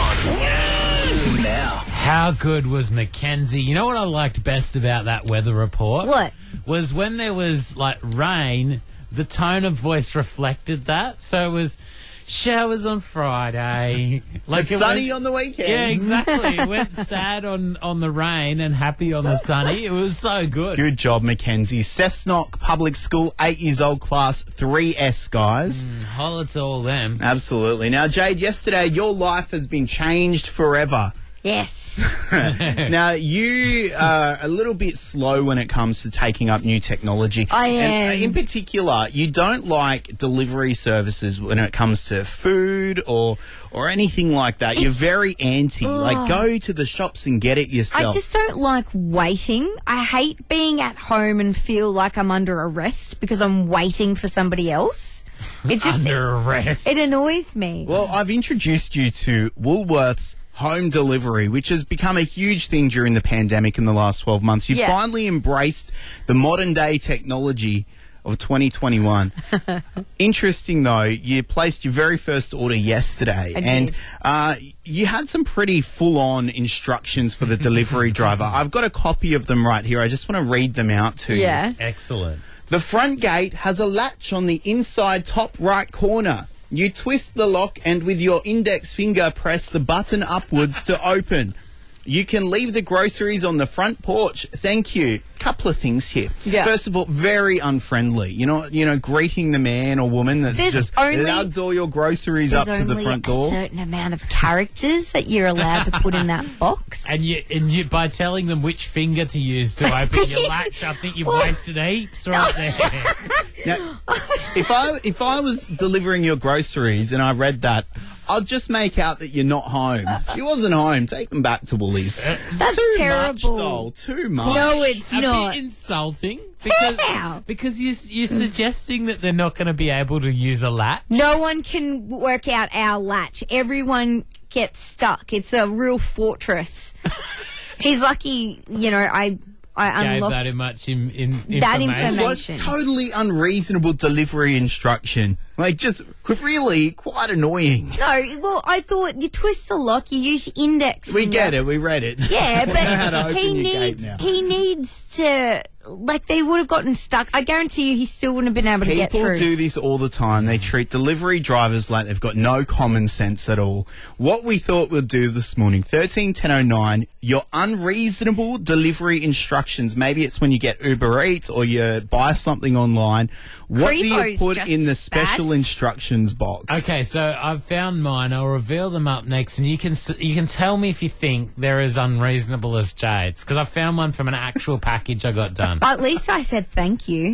on. Now. How good was Mackenzie? You know what I liked best about that weather report? What? Was when there was, like, rain, the tone of voice reflected that. So it was showers on Friday. Like It's it sunny went- on the weekend. Yeah, exactly. It went sad on, on the rain and happy on the sunny. It was so good. Good job, Mackenzie. Cessnock Public School, eight years old, class three S, guys. Mm, holla to all them. Absolutely. Now, Jade, yesterday your life has been changed forever. Yes. Now, you are a little bit slow when it comes to taking up new technology. I And am. uh, in particular, you don't like delivery services when it comes to food or or anything like that. You're It's- very anti. Like, go to the shops and get it I yourself. just don't like waiting. I hate being at home and feel like I'm under arrest because I'm waiting for somebody else. It just Under arrest. it annoys me. Well, I've introduced you to Woolworths home delivery, which has become a huge thing during the pandemic in the last twelve months. You've Yeah. finally embraced the modern day technology of twenty twenty-one. Interesting, though, you placed your very first order yesterday, I and did. uh, you had some pretty full-on instructions for the delivery driver. I've got a copy of them right here. I just want to read them out to you. Yeah. Excellent. The front gate has a latch on the inside top right corner. You twist the lock and with your index finger press the button upwards to open. You can leave the groceries on the front porch. Thank you. Couple of things here. Yeah. First of all, very unfriendly. You know, you know, greeting the man or woman that's There's just only- lugged all your groceries There's up to the only front a door. certain amount of characters that you're allowed to put in that box. And you, and you, by telling them which finger to use to open your latch, I think you've wasted heaps right there. Now, if I if I was delivering your groceries and I read that, I'll just make out that you're not home. She wasn't home. Take them back to Woolies. That's too terrible. Much, doll. Too much. No, it's A not. bit insulting because, How? because you, you're suggesting that they're not going to be able to use a latch. No one can work out our latch. Everyone gets stuck. It's a real fortress. He's lucky, you know, I I Gave unlocked that in much in, in That information. What information. totally unreasonable delivery instruction. Like, just really quite annoying. No, well, I thought you twist the lock, you use your index. We finger. get it. We read it. Yeah, We know how to but open he your gate needs now. he needs to like they would have gotten stuck. I guarantee you, he still wouldn't have been able to get People through. do this all the time. They treat delivery drivers like they've got no common sense at all. What we thought we'd do this morning, thirteen ten oh nine, your unreasonable delivery instructions. Maybe it's when you get Uber Eats or you buy something online. What do you Prevo's put just in the as special bad. instructions box? Okay, so I've found mine. I'll reveal them up next, and you can s- you can tell me if you think they're as unreasonable as Jade's, because I found one from an actual package I got done. At least I said thank you.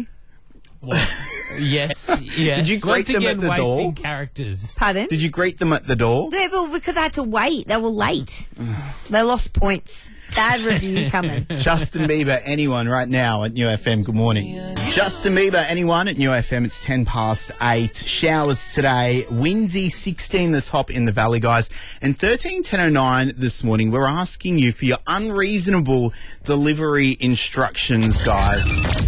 Yes, yes. Did you greet Once them again, at the wasting door? characters. Pardon? Did you greet them at the door? Yeah, well, because I had to wait. They were late. They lost points. Bad review coming. Justin Bieber, anyone right now at New F M. Good morning. Justin Bieber, anyone at New F M. It's ten past eight. Showers today. Windy, sixteen the top in the valley, guys. And thirteen ten oh nine this morning, we're asking you for your unreasonable delivery instructions, guys.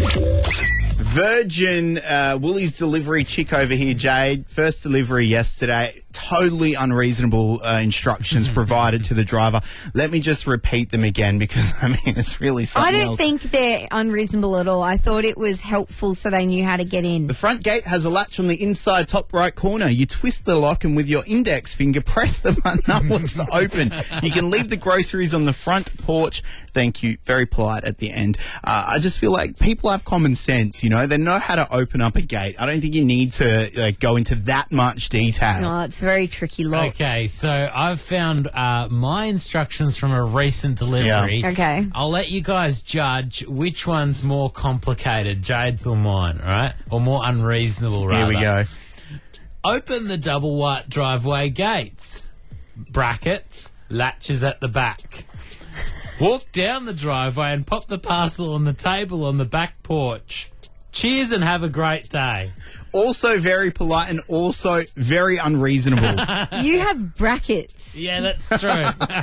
Virgin uh, Woolies delivery chick over here, Jade. First delivery yesterday. Totally unreasonable uh, instructions provided to the driver. Let me just repeat them again because, I mean, it's really I something don't else. think they're unreasonable at all. I thought it was helpful so they knew how to get in. The front gate has a latch on the inside top right corner. You twist the lock and with your index finger press the button upwards to open. You can leave the groceries on the front porch. Thank you. Very polite at the end. Uh, I just feel like people have common sense, you know. They know how to open up a gate. I don't think you need to like, go into that much detail. Oh, it's a very tricky lock. Okay, so I've found uh, my instructions from a recent delivery. Yeah. Okay. I'll let you guys judge which one's more complicated, Jade's or mine, all right? Or more unreasonable, rather. Here we go. Open the double white driveway gates. Brackets, latches at the back. Walk down the driveway and pop the parcel on the table on the back porch. Cheers and have a great day. also very polite, and also very unreasonable. You have brackets. Yeah, that's true.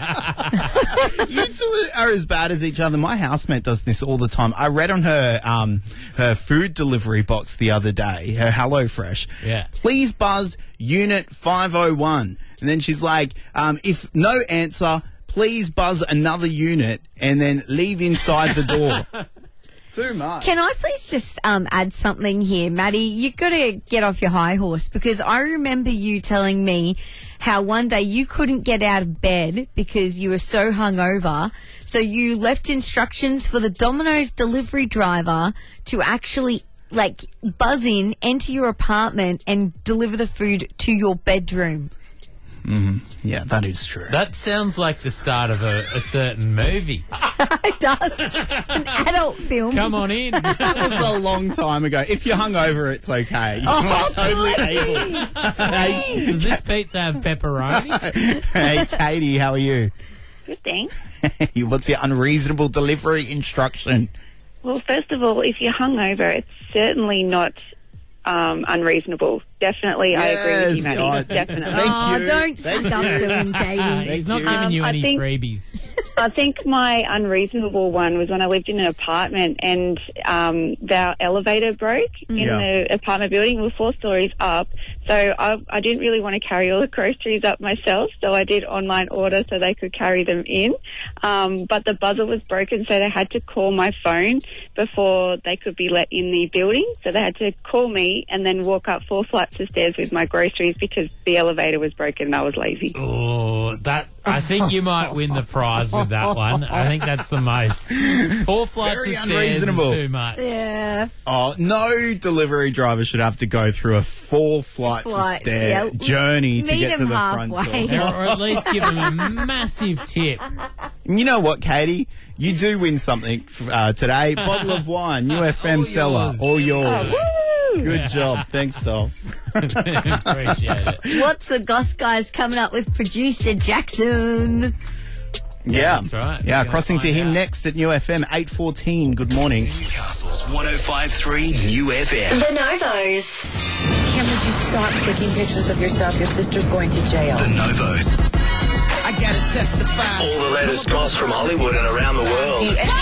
You two are as bad as each other. My housemate does this all the time. I read on her um, her food delivery box the other day, her HelloFresh. Yeah. Please buzz unit five oh one. And then she's like, um, if no answer, please buzz another unit and then leave inside the door. Too much. Can I please just um, add something here, Maddie? You've got to get off your high horse, because I remember you telling me how one day you couldn't get out of bed because you were so hungover, so you left instructions for the Domino's delivery driver to actually, like, buzz in, enter your apartment and deliver the food to your bedroom. Mm, yeah, that is true. That sounds like the start of a, a certain movie. It does. An adult film. Come on in. That was a long time ago. If you're hungover, it's okay. You're Oh, totally please, able. Hey, Does this pizza have pepperoni? hey, Katie, how are you? Good, thanks. What's your unreasonable delivery instruction? Well, first of all, if you're hungover, it's certainly not um, unreasonable. Definitely, I agree with you, Yes, Maddie. oh, Definitely. thank Oh, you. don't Thank suck up you. to him, Katie. He's not you. giving you Um, I any think- freebies. I think my unreasonable one was when I lived in an apartment and um, our elevator broke in Yeah. the apartment building. We were four stories up, so I, I didn't really want to carry all the groceries up myself, so I did online order so they could carry them in. Um, but the buzzer was broken, so they had to call my phone before they could be let in the building. So they had to call me and then walk up four flights of stairs with my groceries because the elevator was broken and I was lazy. Oh, that I think you might win the prize with that one. I think that's the most. Four flights Very of stairs is unreasonable. too much. Yeah. Oh, no delivery driver should have to go through a four flights of Flights, stair yeah. journey to Meet get to him the halfway. front door. Or, or at least give them a massive tip. You know what, Katie? You do win something uh, today. Bottle of wine, U F M All cellar, yours. all yours. Woo! Good job. Thanks, Dol. Appreciate it. What's the Goss Guys coming up with producer Jackson? Yeah, that's right. Yeah, We're gonna crossing to find him out. next at New F M, eight fourteen. Good morning. Newcastle's one oh five three New F M. The Novos. Kim, would you stop taking pictures of yourself? Your sister's going to jail. The Novos. I gotta testify. All the latest goss from Hollywood and around the world.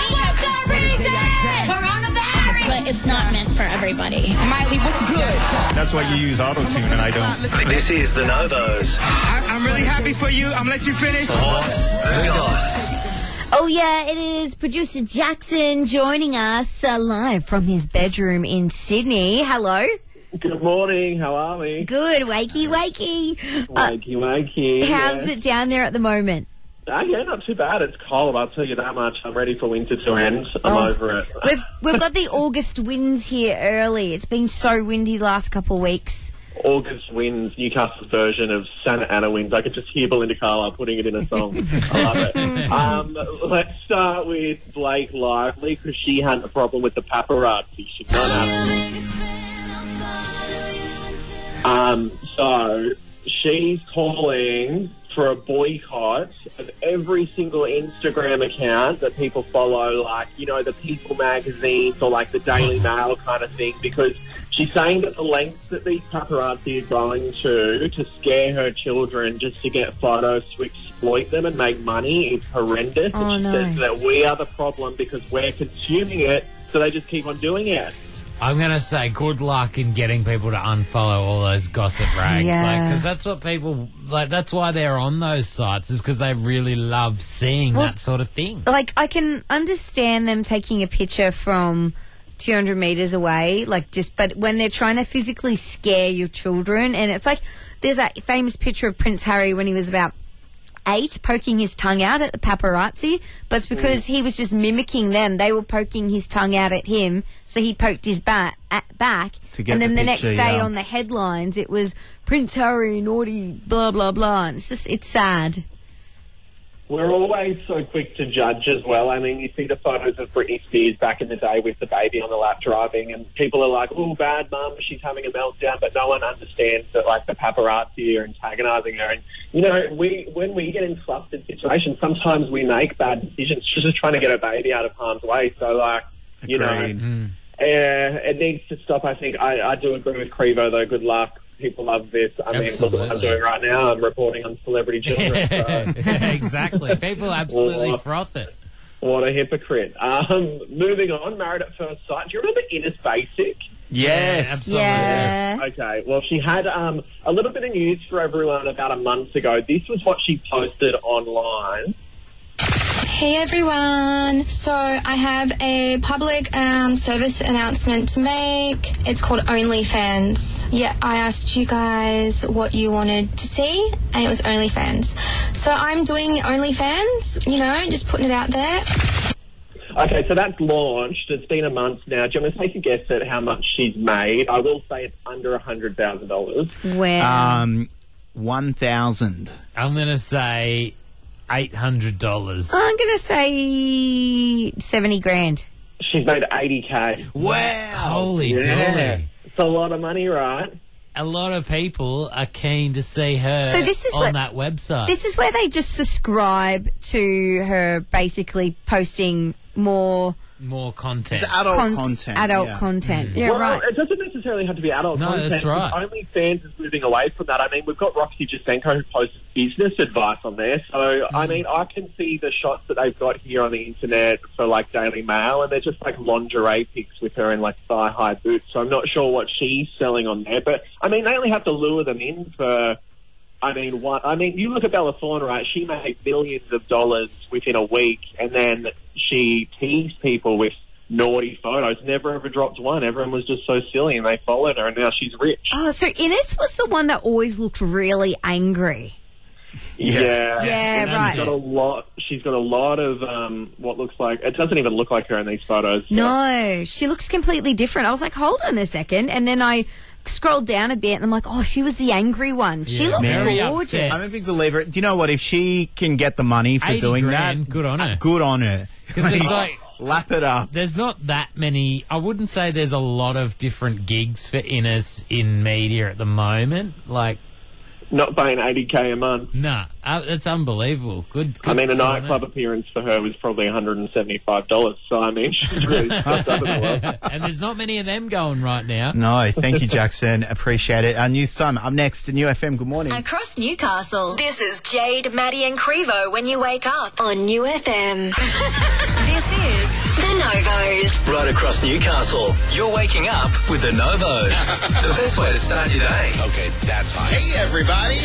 But it's not meant for everybody. Miley, what's good? That's why you use auto-tune and I don't. This is The Novos. I- I'm really happy for you. I'm gonna let you finish. What's the goss? Oh, yeah, it is producer Jackson joining us uh, live from his bedroom in Sydney. Hello. Good morning. How are we? Good. Wakey, wakey. Uh, Wakey, wakey. how's yeah. it down there at the moment? Uh, yeah, not too bad. It's cold, I'll tell you that much. I'm ready for winter to end. I'm Oh. over it. We've we've got the August winds here early. It's been so windy the last couple of weeks. August winds, Newcastle's version of Santa Ana winds. I could just hear Belinda Carlisle putting it in a song. I love it. Um, let's start with Blake Lively, because she had a problem with the paparazzi. She not have. Um, so she's calling for a boycott of every single Instagram account that people follow, like, you know, the People magazines or like the Daily Mail kind of thing, because she's saying that the lengths that these paparazzi are going to to scare her children just to get photos to exploit them and make money is horrendous. Oh, and she no. says that we are the problem because we're consuming it, so they just keep on doing it. I'm going to say good luck in getting people to unfollow all those gossip rags. Yeah. Because that's what people, like, that's why they're on those sites, is because they really love seeing Well, that sort of thing. Like, I can understand them taking a picture from two hundred metres away, like, just, but when they're trying to physically scare your children, and it's like, there's that famous picture of Prince Harry when he was about eight, poking his tongue out at the paparazzi, but it's because he was just mimicking them. They were poking his tongue out at him, so he poked his bat at, back. To get and then the the, next picture, day yeah. on the headlines, it was Prince Harry, naughty, blah, blah, blah. And it's just, it's sad. We're always so quick to judge as well. I mean, you see the photos of Britney Spears back in the day with the baby on the lap driving, and people are like, oh, bad mum, she's having a meltdown, but no one understands that, like, the paparazzi are antagonising her. And, you know, we when we get in flustered situations, sometimes we make bad decisions just trying to get a baby out of harm's way. So, like, you Agreed. know, it needs to stop, I think. I, I do agree with Crevo, though. Good luck. People love this. I mean, look at what I'm doing right now. I'm reporting on Celebrity Children. So. Exactly. People absolutely What- froth it. What a hypocrite. Um, moving on, Married at First Sight. Do you remember Innes Basic? Yes. absolutely. Yeah. Okay, well, she had um, a little bit of news for everyone about a month ago. This was what she posted online. Hey everyone! So I have a public um, service announcement to make. It's called OnlyFans. Yeah, I asked you guys what you wanted to see, and it was OnlyFans. So I'm doing OnlyFans, you know, just putting it out there. Okay, so that's launched. It's been a month now. Do you want to take a guess at how much she's made? I will say it's under one hundred thousand dollars. Wow. Um, one thousand. I'm going to say eight hundred dollars. I'm going to say seventy grand. She's made eighty K. Wow. Holy Yeah. dolly. It's a lot of money, right? A lot of people are keen to see her So this is on what- that website. This is where they just subscribe to her basically posting more More content. It's adult con- content. adult yeah. content. Yeah, well, right. it doesn't necessarily have to be adult No, content. that's right. OnlyFans is moving away from that. I mean, we've got Roxy Jasenko who posts business advice on there. So, Mm. I mean, I can see the shots that they've got here on the internet for, like, Daily Mail, and they're just, like, lingerie pics with her in, like, thigh-high boots. So I'm not sure what she's selling on there. But, I mean, they only have to lure them in for... I mean, what? I mean, you look at Bella Thorne, right? She made millions of dollars within a week, and then she teased people with naughty photos. Never ever dropped one. Everyone was just so silly, and they followed her, and now she's rich. Oh, so Ines was the one that always looked really angry. Yeah, Yeah, And right. She's got a lot. She's got a lot of um, what looks like. It doesn't even look like her in these photos. No, she looks completely different. I was like, hold on a second. And then I scrolled down a bit and I'm like, oh, she was the angry one. She Yeah. looks Very gorgeous. upset. I'm a big believer. Do you know what? If she can get the money for eighty doing grand, that, good on her. good on her. Because there's like, lap it up. there's not that many. I wouldn't say there's a lot of different gigs for Innes in media at the moment. Like, Not paying eighty K a month. nah, uh, it's unbelievable. Good. good I mean, a good on nightclub her. appearance for her was probably one hundred seventy-five dollars. So, I mean, she's really stepped up in the world. And there's not many of them going right now. No, thank you, Jackson. Appreciate it. Our news time up next at New F M. Good morning. Across Newcastle, this is Jade, Maddie and Crevo when you wake up on New F M. This is The Novos. Right across Newcastle, you're waking up with the Novos. The best way to start your day. Okay, that's hot. Hey, everybody.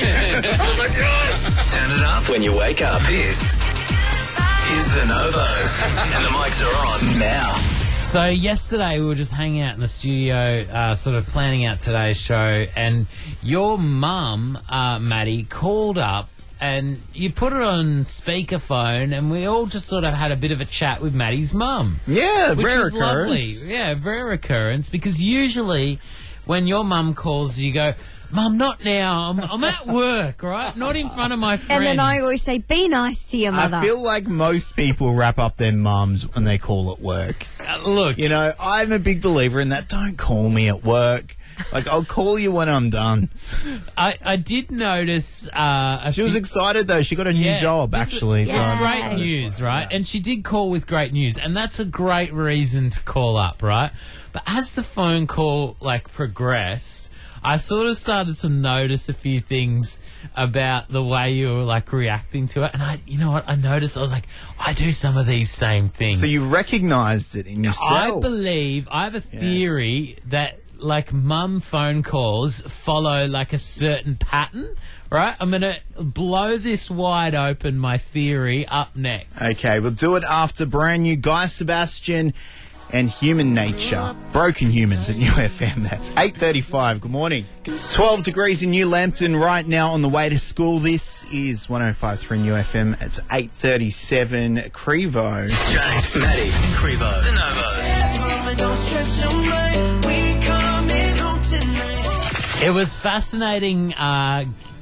Turn it up when you wake up. This is the Novos. And the mics are on now. So yesterday we were just hanging out in the studio, uh, sort of planning out today's show, and your mum, uh, Maddie, called up and you put it on speakerphone, and we all just sort of had a bit of a chat with Maddie's mum. Yeah, which rare was lovely. occurrence. Yeah, rare occurrence, because usually when your mum calls, you go, Mum, not now. I'm, I'm at work, right? Not in front of my friends. And then I always say, be nice to your mother. I feel like most people wrap up their mums when they call at work. Uh, look, You know, I'm a big believer in that. Don't call me at work. Like, I'll call you when I'm done. I, I did notice... Uh, a She was few- excited, though. She got a new Yeah, job, this is- actually. This so is I'm great excited news, for her. right? And she did call with great news, and that's a great reason to call up, right? But as the phone call like progressed, I sort of started to notice a few things about the way you were like reacting to it, and I, you know what, I noticed. I was like, I do some of these same things. So you recognised it in yourself. I believe I have a theory that like mum phone calls follow like a certain pattern, right? I'm going to blow this wide open, my theory, up next. Okay, we'll do it after brand new Guy Sebastian and Human Nature. Broken Humans at New F M. That's eight thirty-five. Good morning. It's twelve degrees in New Lambton right now on the way to school. This is one oh five point three New F M. It's eight thirty-seven. Crevo. Jane, Maddie, Crevo. The Novos. Don't stress your mind. We coming home tonight. It was fascinating uh,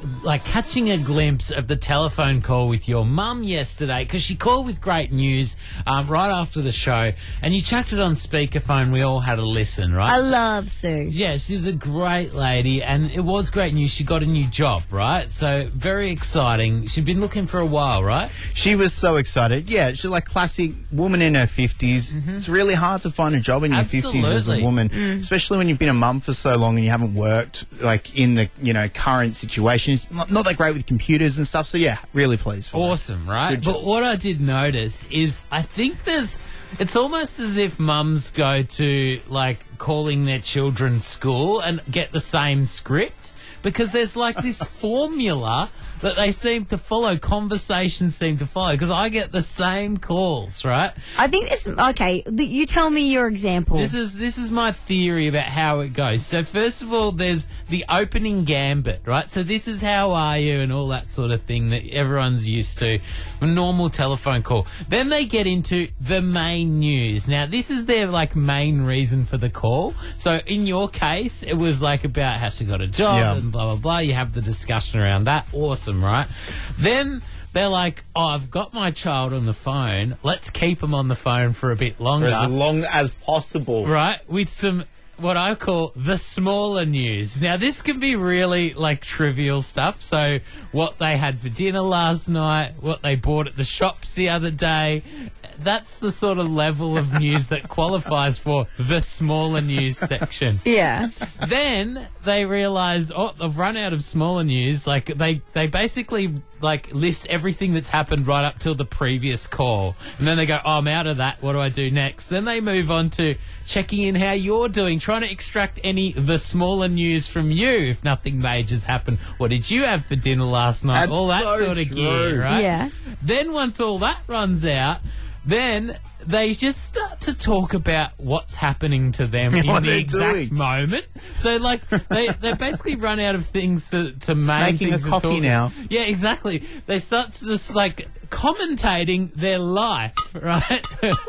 like catching a glimpse of the telephone call with your mum yesterday, because she called with great news um, right after the show, and you chucked it on speakerphone. We all had a listen, right? I love Sue. Yeah, she's a great lady, and it was great news. She got a new job, right? So very exciting. She'd been looking for a while, right? She was so excited. Yeah, she's like classic woman in her fifties. Mm-hmm. It's really hard to find a job in your Absolutely. fifties as a woman, Mm. especially when you've been a mum for so long and you haven't worked like in the you know current situation. It's not, not that great with computers and stuff. So yeah, really pleased for her. Awesome, right? Good But job. what I did notice is I think there's... It's almost as if mums go to, like, calling their children school and get the same script, because there's, like, this formula that they seem to follow, conversations seem to follow, because I get the same calls, right? I think this. Okay, th- you tell me your example. This is this is my theory about how it goes. So first of all, there's the opening gambit, right? So this is how are you and all that sort of thing that everyone's used to, a normal telephone call. Then they get into the main news. Now this is their like main reason for the call. So in your case, it was like about how she got a job Yeah. and blah blah blah. You have the discussion around that. Awesome, right? Then they're like, oh, I've got my child on the phone. Let's keep him on the phone for a bit For longer. as long as possible. Right, with some, what I call the smaller news. Now, this can be really, like, trivial stuff. So, what they had for dinner last night, what they bought at the shops the other day. That's the sort of level of news that qualifies for the smaller news section. Yeah. Then they realise, oh, they've run out of smaller news. Like, they, they basically, like, list everything that's happened right up till the previous call. And then they go, oh, I'm out of that. What do I do next? Then they move on to checking in how you're doing, trying to extract any the smaller news from you if nothing major's happened. What did you have for dinner last night? That's all that so sort of true. gear, right? Yeah. Then once all that runs out, then they just start to talk about what's happening to them in What the they're exact doing. moment. So, like, they, they basically run out of things to, to main making things a to coffee talk now. about. Yeah, exactly. They start to just, like, commentating their life, right?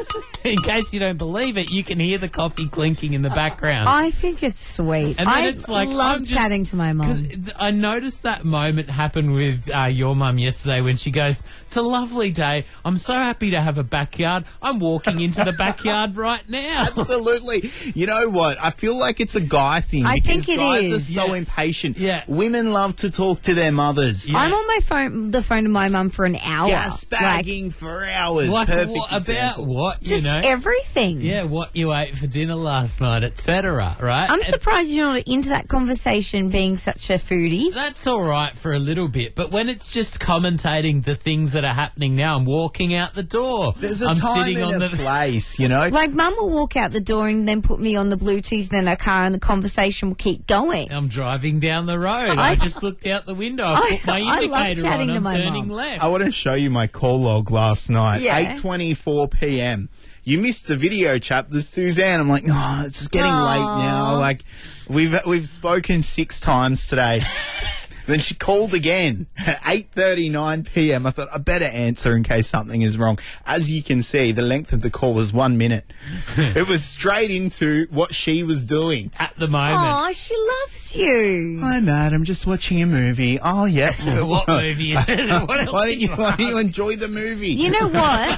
In case you don't believe it, you can hear the coffee clinking in the background. I think it's sweet. And then I it's like, love I'm just- chatting to my mum. 'Cause I noticed that moment happen with uh, your mum yesterday when she goes, it's a lovely day. I'm so happy to have a backyard. I'm walking into the backyard right now. Absolutely. You know what? I feel like it's a guy thing. I because think it guys is. are so Yes. impatient. Yeah. Women love to talk to their mothers. Yeah. I'm on my phone, the phone to my mum for an hour. Gas bagging for hours. Like, Perfect what, about example. what, you Just know? everything. Yeah, what you ate for dinner last night, et cetera, right? I'm And surprised you're not into that conversation being such a foodie. that's all right for a little bit, but when it's just commentating the things that are happening now, I'm walking out the door. There's a I'm time sitting and on a the place, you know? Like, mum will walk out the door and then put me on the Bluetooth in her car and the conversation will keep going. I'm driving down the road. I, I- just looked out the window. I I- put my I love indicator chatting on. to I'm my turning mum. left. I want to show you my call log last night. Yeah. eight twenty-four p.m. You missed a video, chap. There's Suzanne. I'm like, no, it's just getting Aw. late now. Like, we've we've spoken six times today. Then she called again at eight thirty-nine p.m. I thought I better answer in case something is wrong. As you can see, the length of the call was one minute. It was straight into what she was doing. At the moment. Oh, she loves you. Hi, Matt. I'm just watching a movie. Oh, yeah. What movie is it? What else Why did don't you, you why don't you ask? enjoy the movie? You know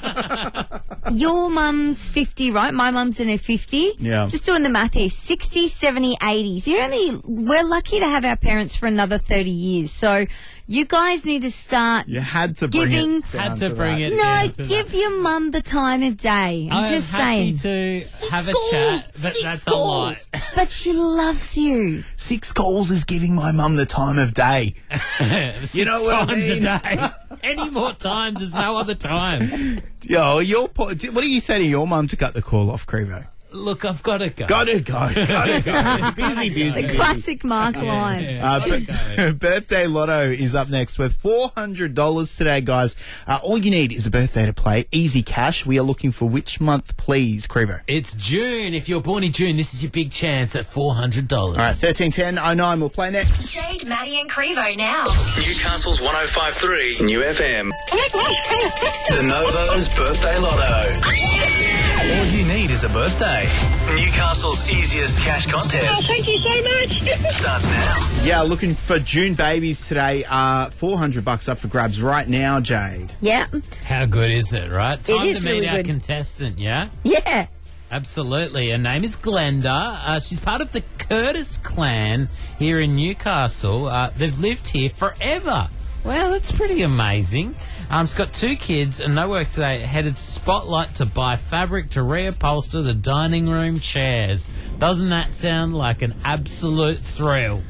what? Your mum's fifty, right? My mum's in her fifty. Yeah. Just doing the math here. sixty, seventy, eighty. So you're only, we're lucky to have our parents for another thirty years. So you guys need to start You had to bring giving. it down Had to bring that. it No, down to give that. your mum the time of day. I'm, I'm just happy saying. to have a calls, chat, but six that's a calls. lot. But she loves you. Six calls is giving my mum the time of day. Six You know what I times mean? a day. Any more times, there's no other times. Yo, your po- what do you say to your mum to cut the call off, Crevo? Look, I've got to go. Gotta go, gotta go. busy, busy. The busy. classic Mark line. Yeah, Uh, gotta b- go. birthday Lotto is up next with four hundred dollars today, guys. Uh, all you need is a birthday to play. Easy cash. We are looking for which month, please, Crevo? It's June. If you're born in June, this is your big chance at four hundred dollars. All right, thirteen ten oh nine. We'll play next. Jade, Maddie, and Crevo now. Newcastle's one oh five three New F M. The Novo's Birthday Lotto. All you need is a birthday. Newcastle's easiest cash contest. Oh, thank you so much. Starts now. Yeah, looking for June babies today. Uh, four hundred bucks up for grabs right now, Jade. Yeah. How good is it, right? Time is to meet really our good. contestant, yeah? Yeah. Absolutely. Her name is Glenda. Uh, she's part of the Curtis clan here in Newcastle. Uh, they've lived here forever. Wow, that's pretty amazing. Um, she's got two kids and no work today. Headed to Spotlight to buy fabric to reupholster the dining room chairs. Doesn't that sound like an absolute thrill?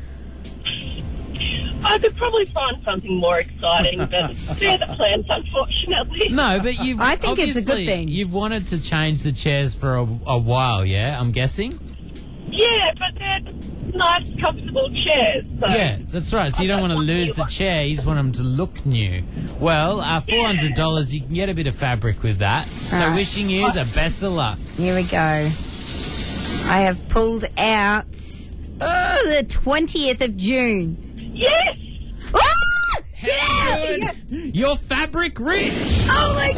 I could probably find something more exciting, but they're the plans, unfortunately. No, but you've I think it's a good obviously- thing. You've wanted to change the chairs for a, a while, yeah? I'm guessing? Yeah, but they're nice, comfortable chairs. So. Yeah, that's right. So you don't want to lose the chair. You just want them to look new. Well, uh, four hundred dollars, you can get a bit of fabric with that. So Right. wishing you the best of luck. Here we go. I have pulled out oh, the twentieth of June. Yes! Ah! Get out! You're fabric rich. Oh my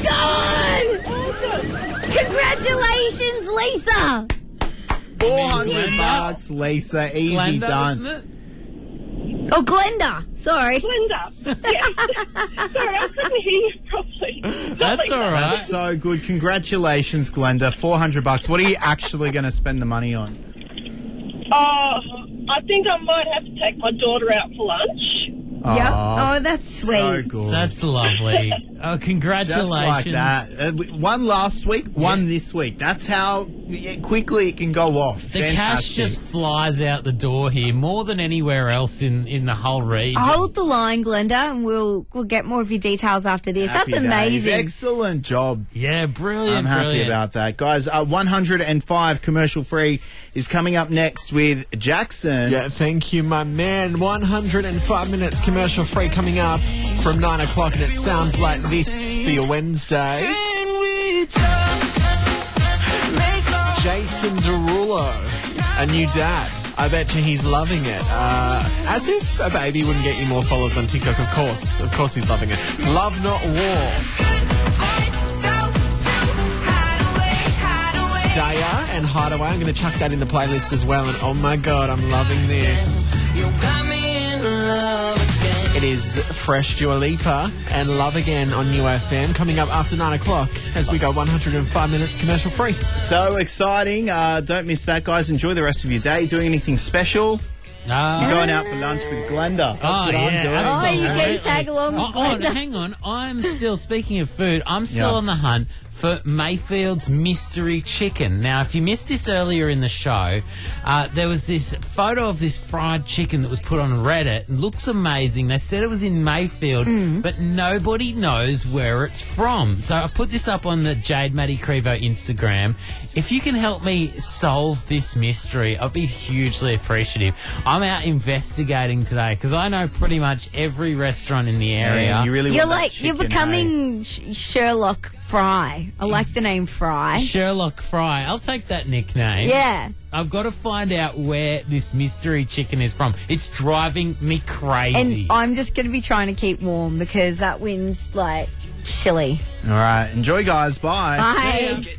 god! Congratulations, Lisa! four hundred Glenda? bucks, Lisa. Easy Glenda, done. isn't it? Oh, Glenda. Sorry. Linda. Yes. Sorry, I couldn't hear you properly. That's all right. That's so good. Congratulations, Glenda. four hundred bucks. What are you actually going to spend the money on? Oh, I think I might have to take my daughter out for lunch. Yep. Aw, Oh, that's sweet. so good. That's lovely. Oh, congratulations. Just like that. Uh, w- one last week, one this week. That's how yeah, quickly it can go off. The cash Fantastic. just flies out the door here more than anywhere else in, in the whole region. Hold the line, Glenda, and we'll we'll get more of your details after this. Happy That's days. amazing. Excellent job. Yeah, brilliant. I'm happy brilliant. about that. Guys, uh, one hundred five commercial free is coming up next with Jackson. Yeah, thank you, my man. one hundred five minutes commercial free coming up from nine o'clock, and it sounds like this for your Wednesday. Jason Derulo, a new dad. I bet you he's loving it. Uh, as if a baby wouldn't get you more followers on TikTok, of course. Of course he's loving it. Love Not War. Daya and Hideaway. I'm going to chuck that in the playlist as well. And oh my God, I'm loving this. It is Fresh Dua Lipa and Love Again on New F M coming up after nine o'clock as we go one hundred five minutes commercial free. So exciting. Uh, don't miss that, guys. Enjoy the rest of your day. Doing anything special? Uh, You're going out for lunch with Glenda. That's Oh, what yeah, I'm doing. Oh, you absolutely. can tag along with Oh, oh, Glenda. hang on. I'm still, speaking of food, I'm still Yeah. on the hunt for Mayfield's Mystery Chicken. Now, if you missed this earlier in the show, uh, there was this photo of this fried chicken that was put on Reddit. It looks amazing. They said it was in Mayfield, but nobody knows where it's from. So I put this up on the Jade Maddie Crevo Instagram. If you can help me solve this mystery, I'd be hugely appreciative. I'm out investigating today because I know pretty much every restaurant in the area. Yeah, you really You're want that like you're chicken, becoming Sh- Sherlock Fry. I like the name Fry. Sherlock Fry. I'll take that nickname. Yeah. I've got to find out where this mystery chicken is from. It's driving me crazy. And I'm just going to be trying to keep warm because that wind's like chilly. All right. Enjoy, guys. Bye. Bye.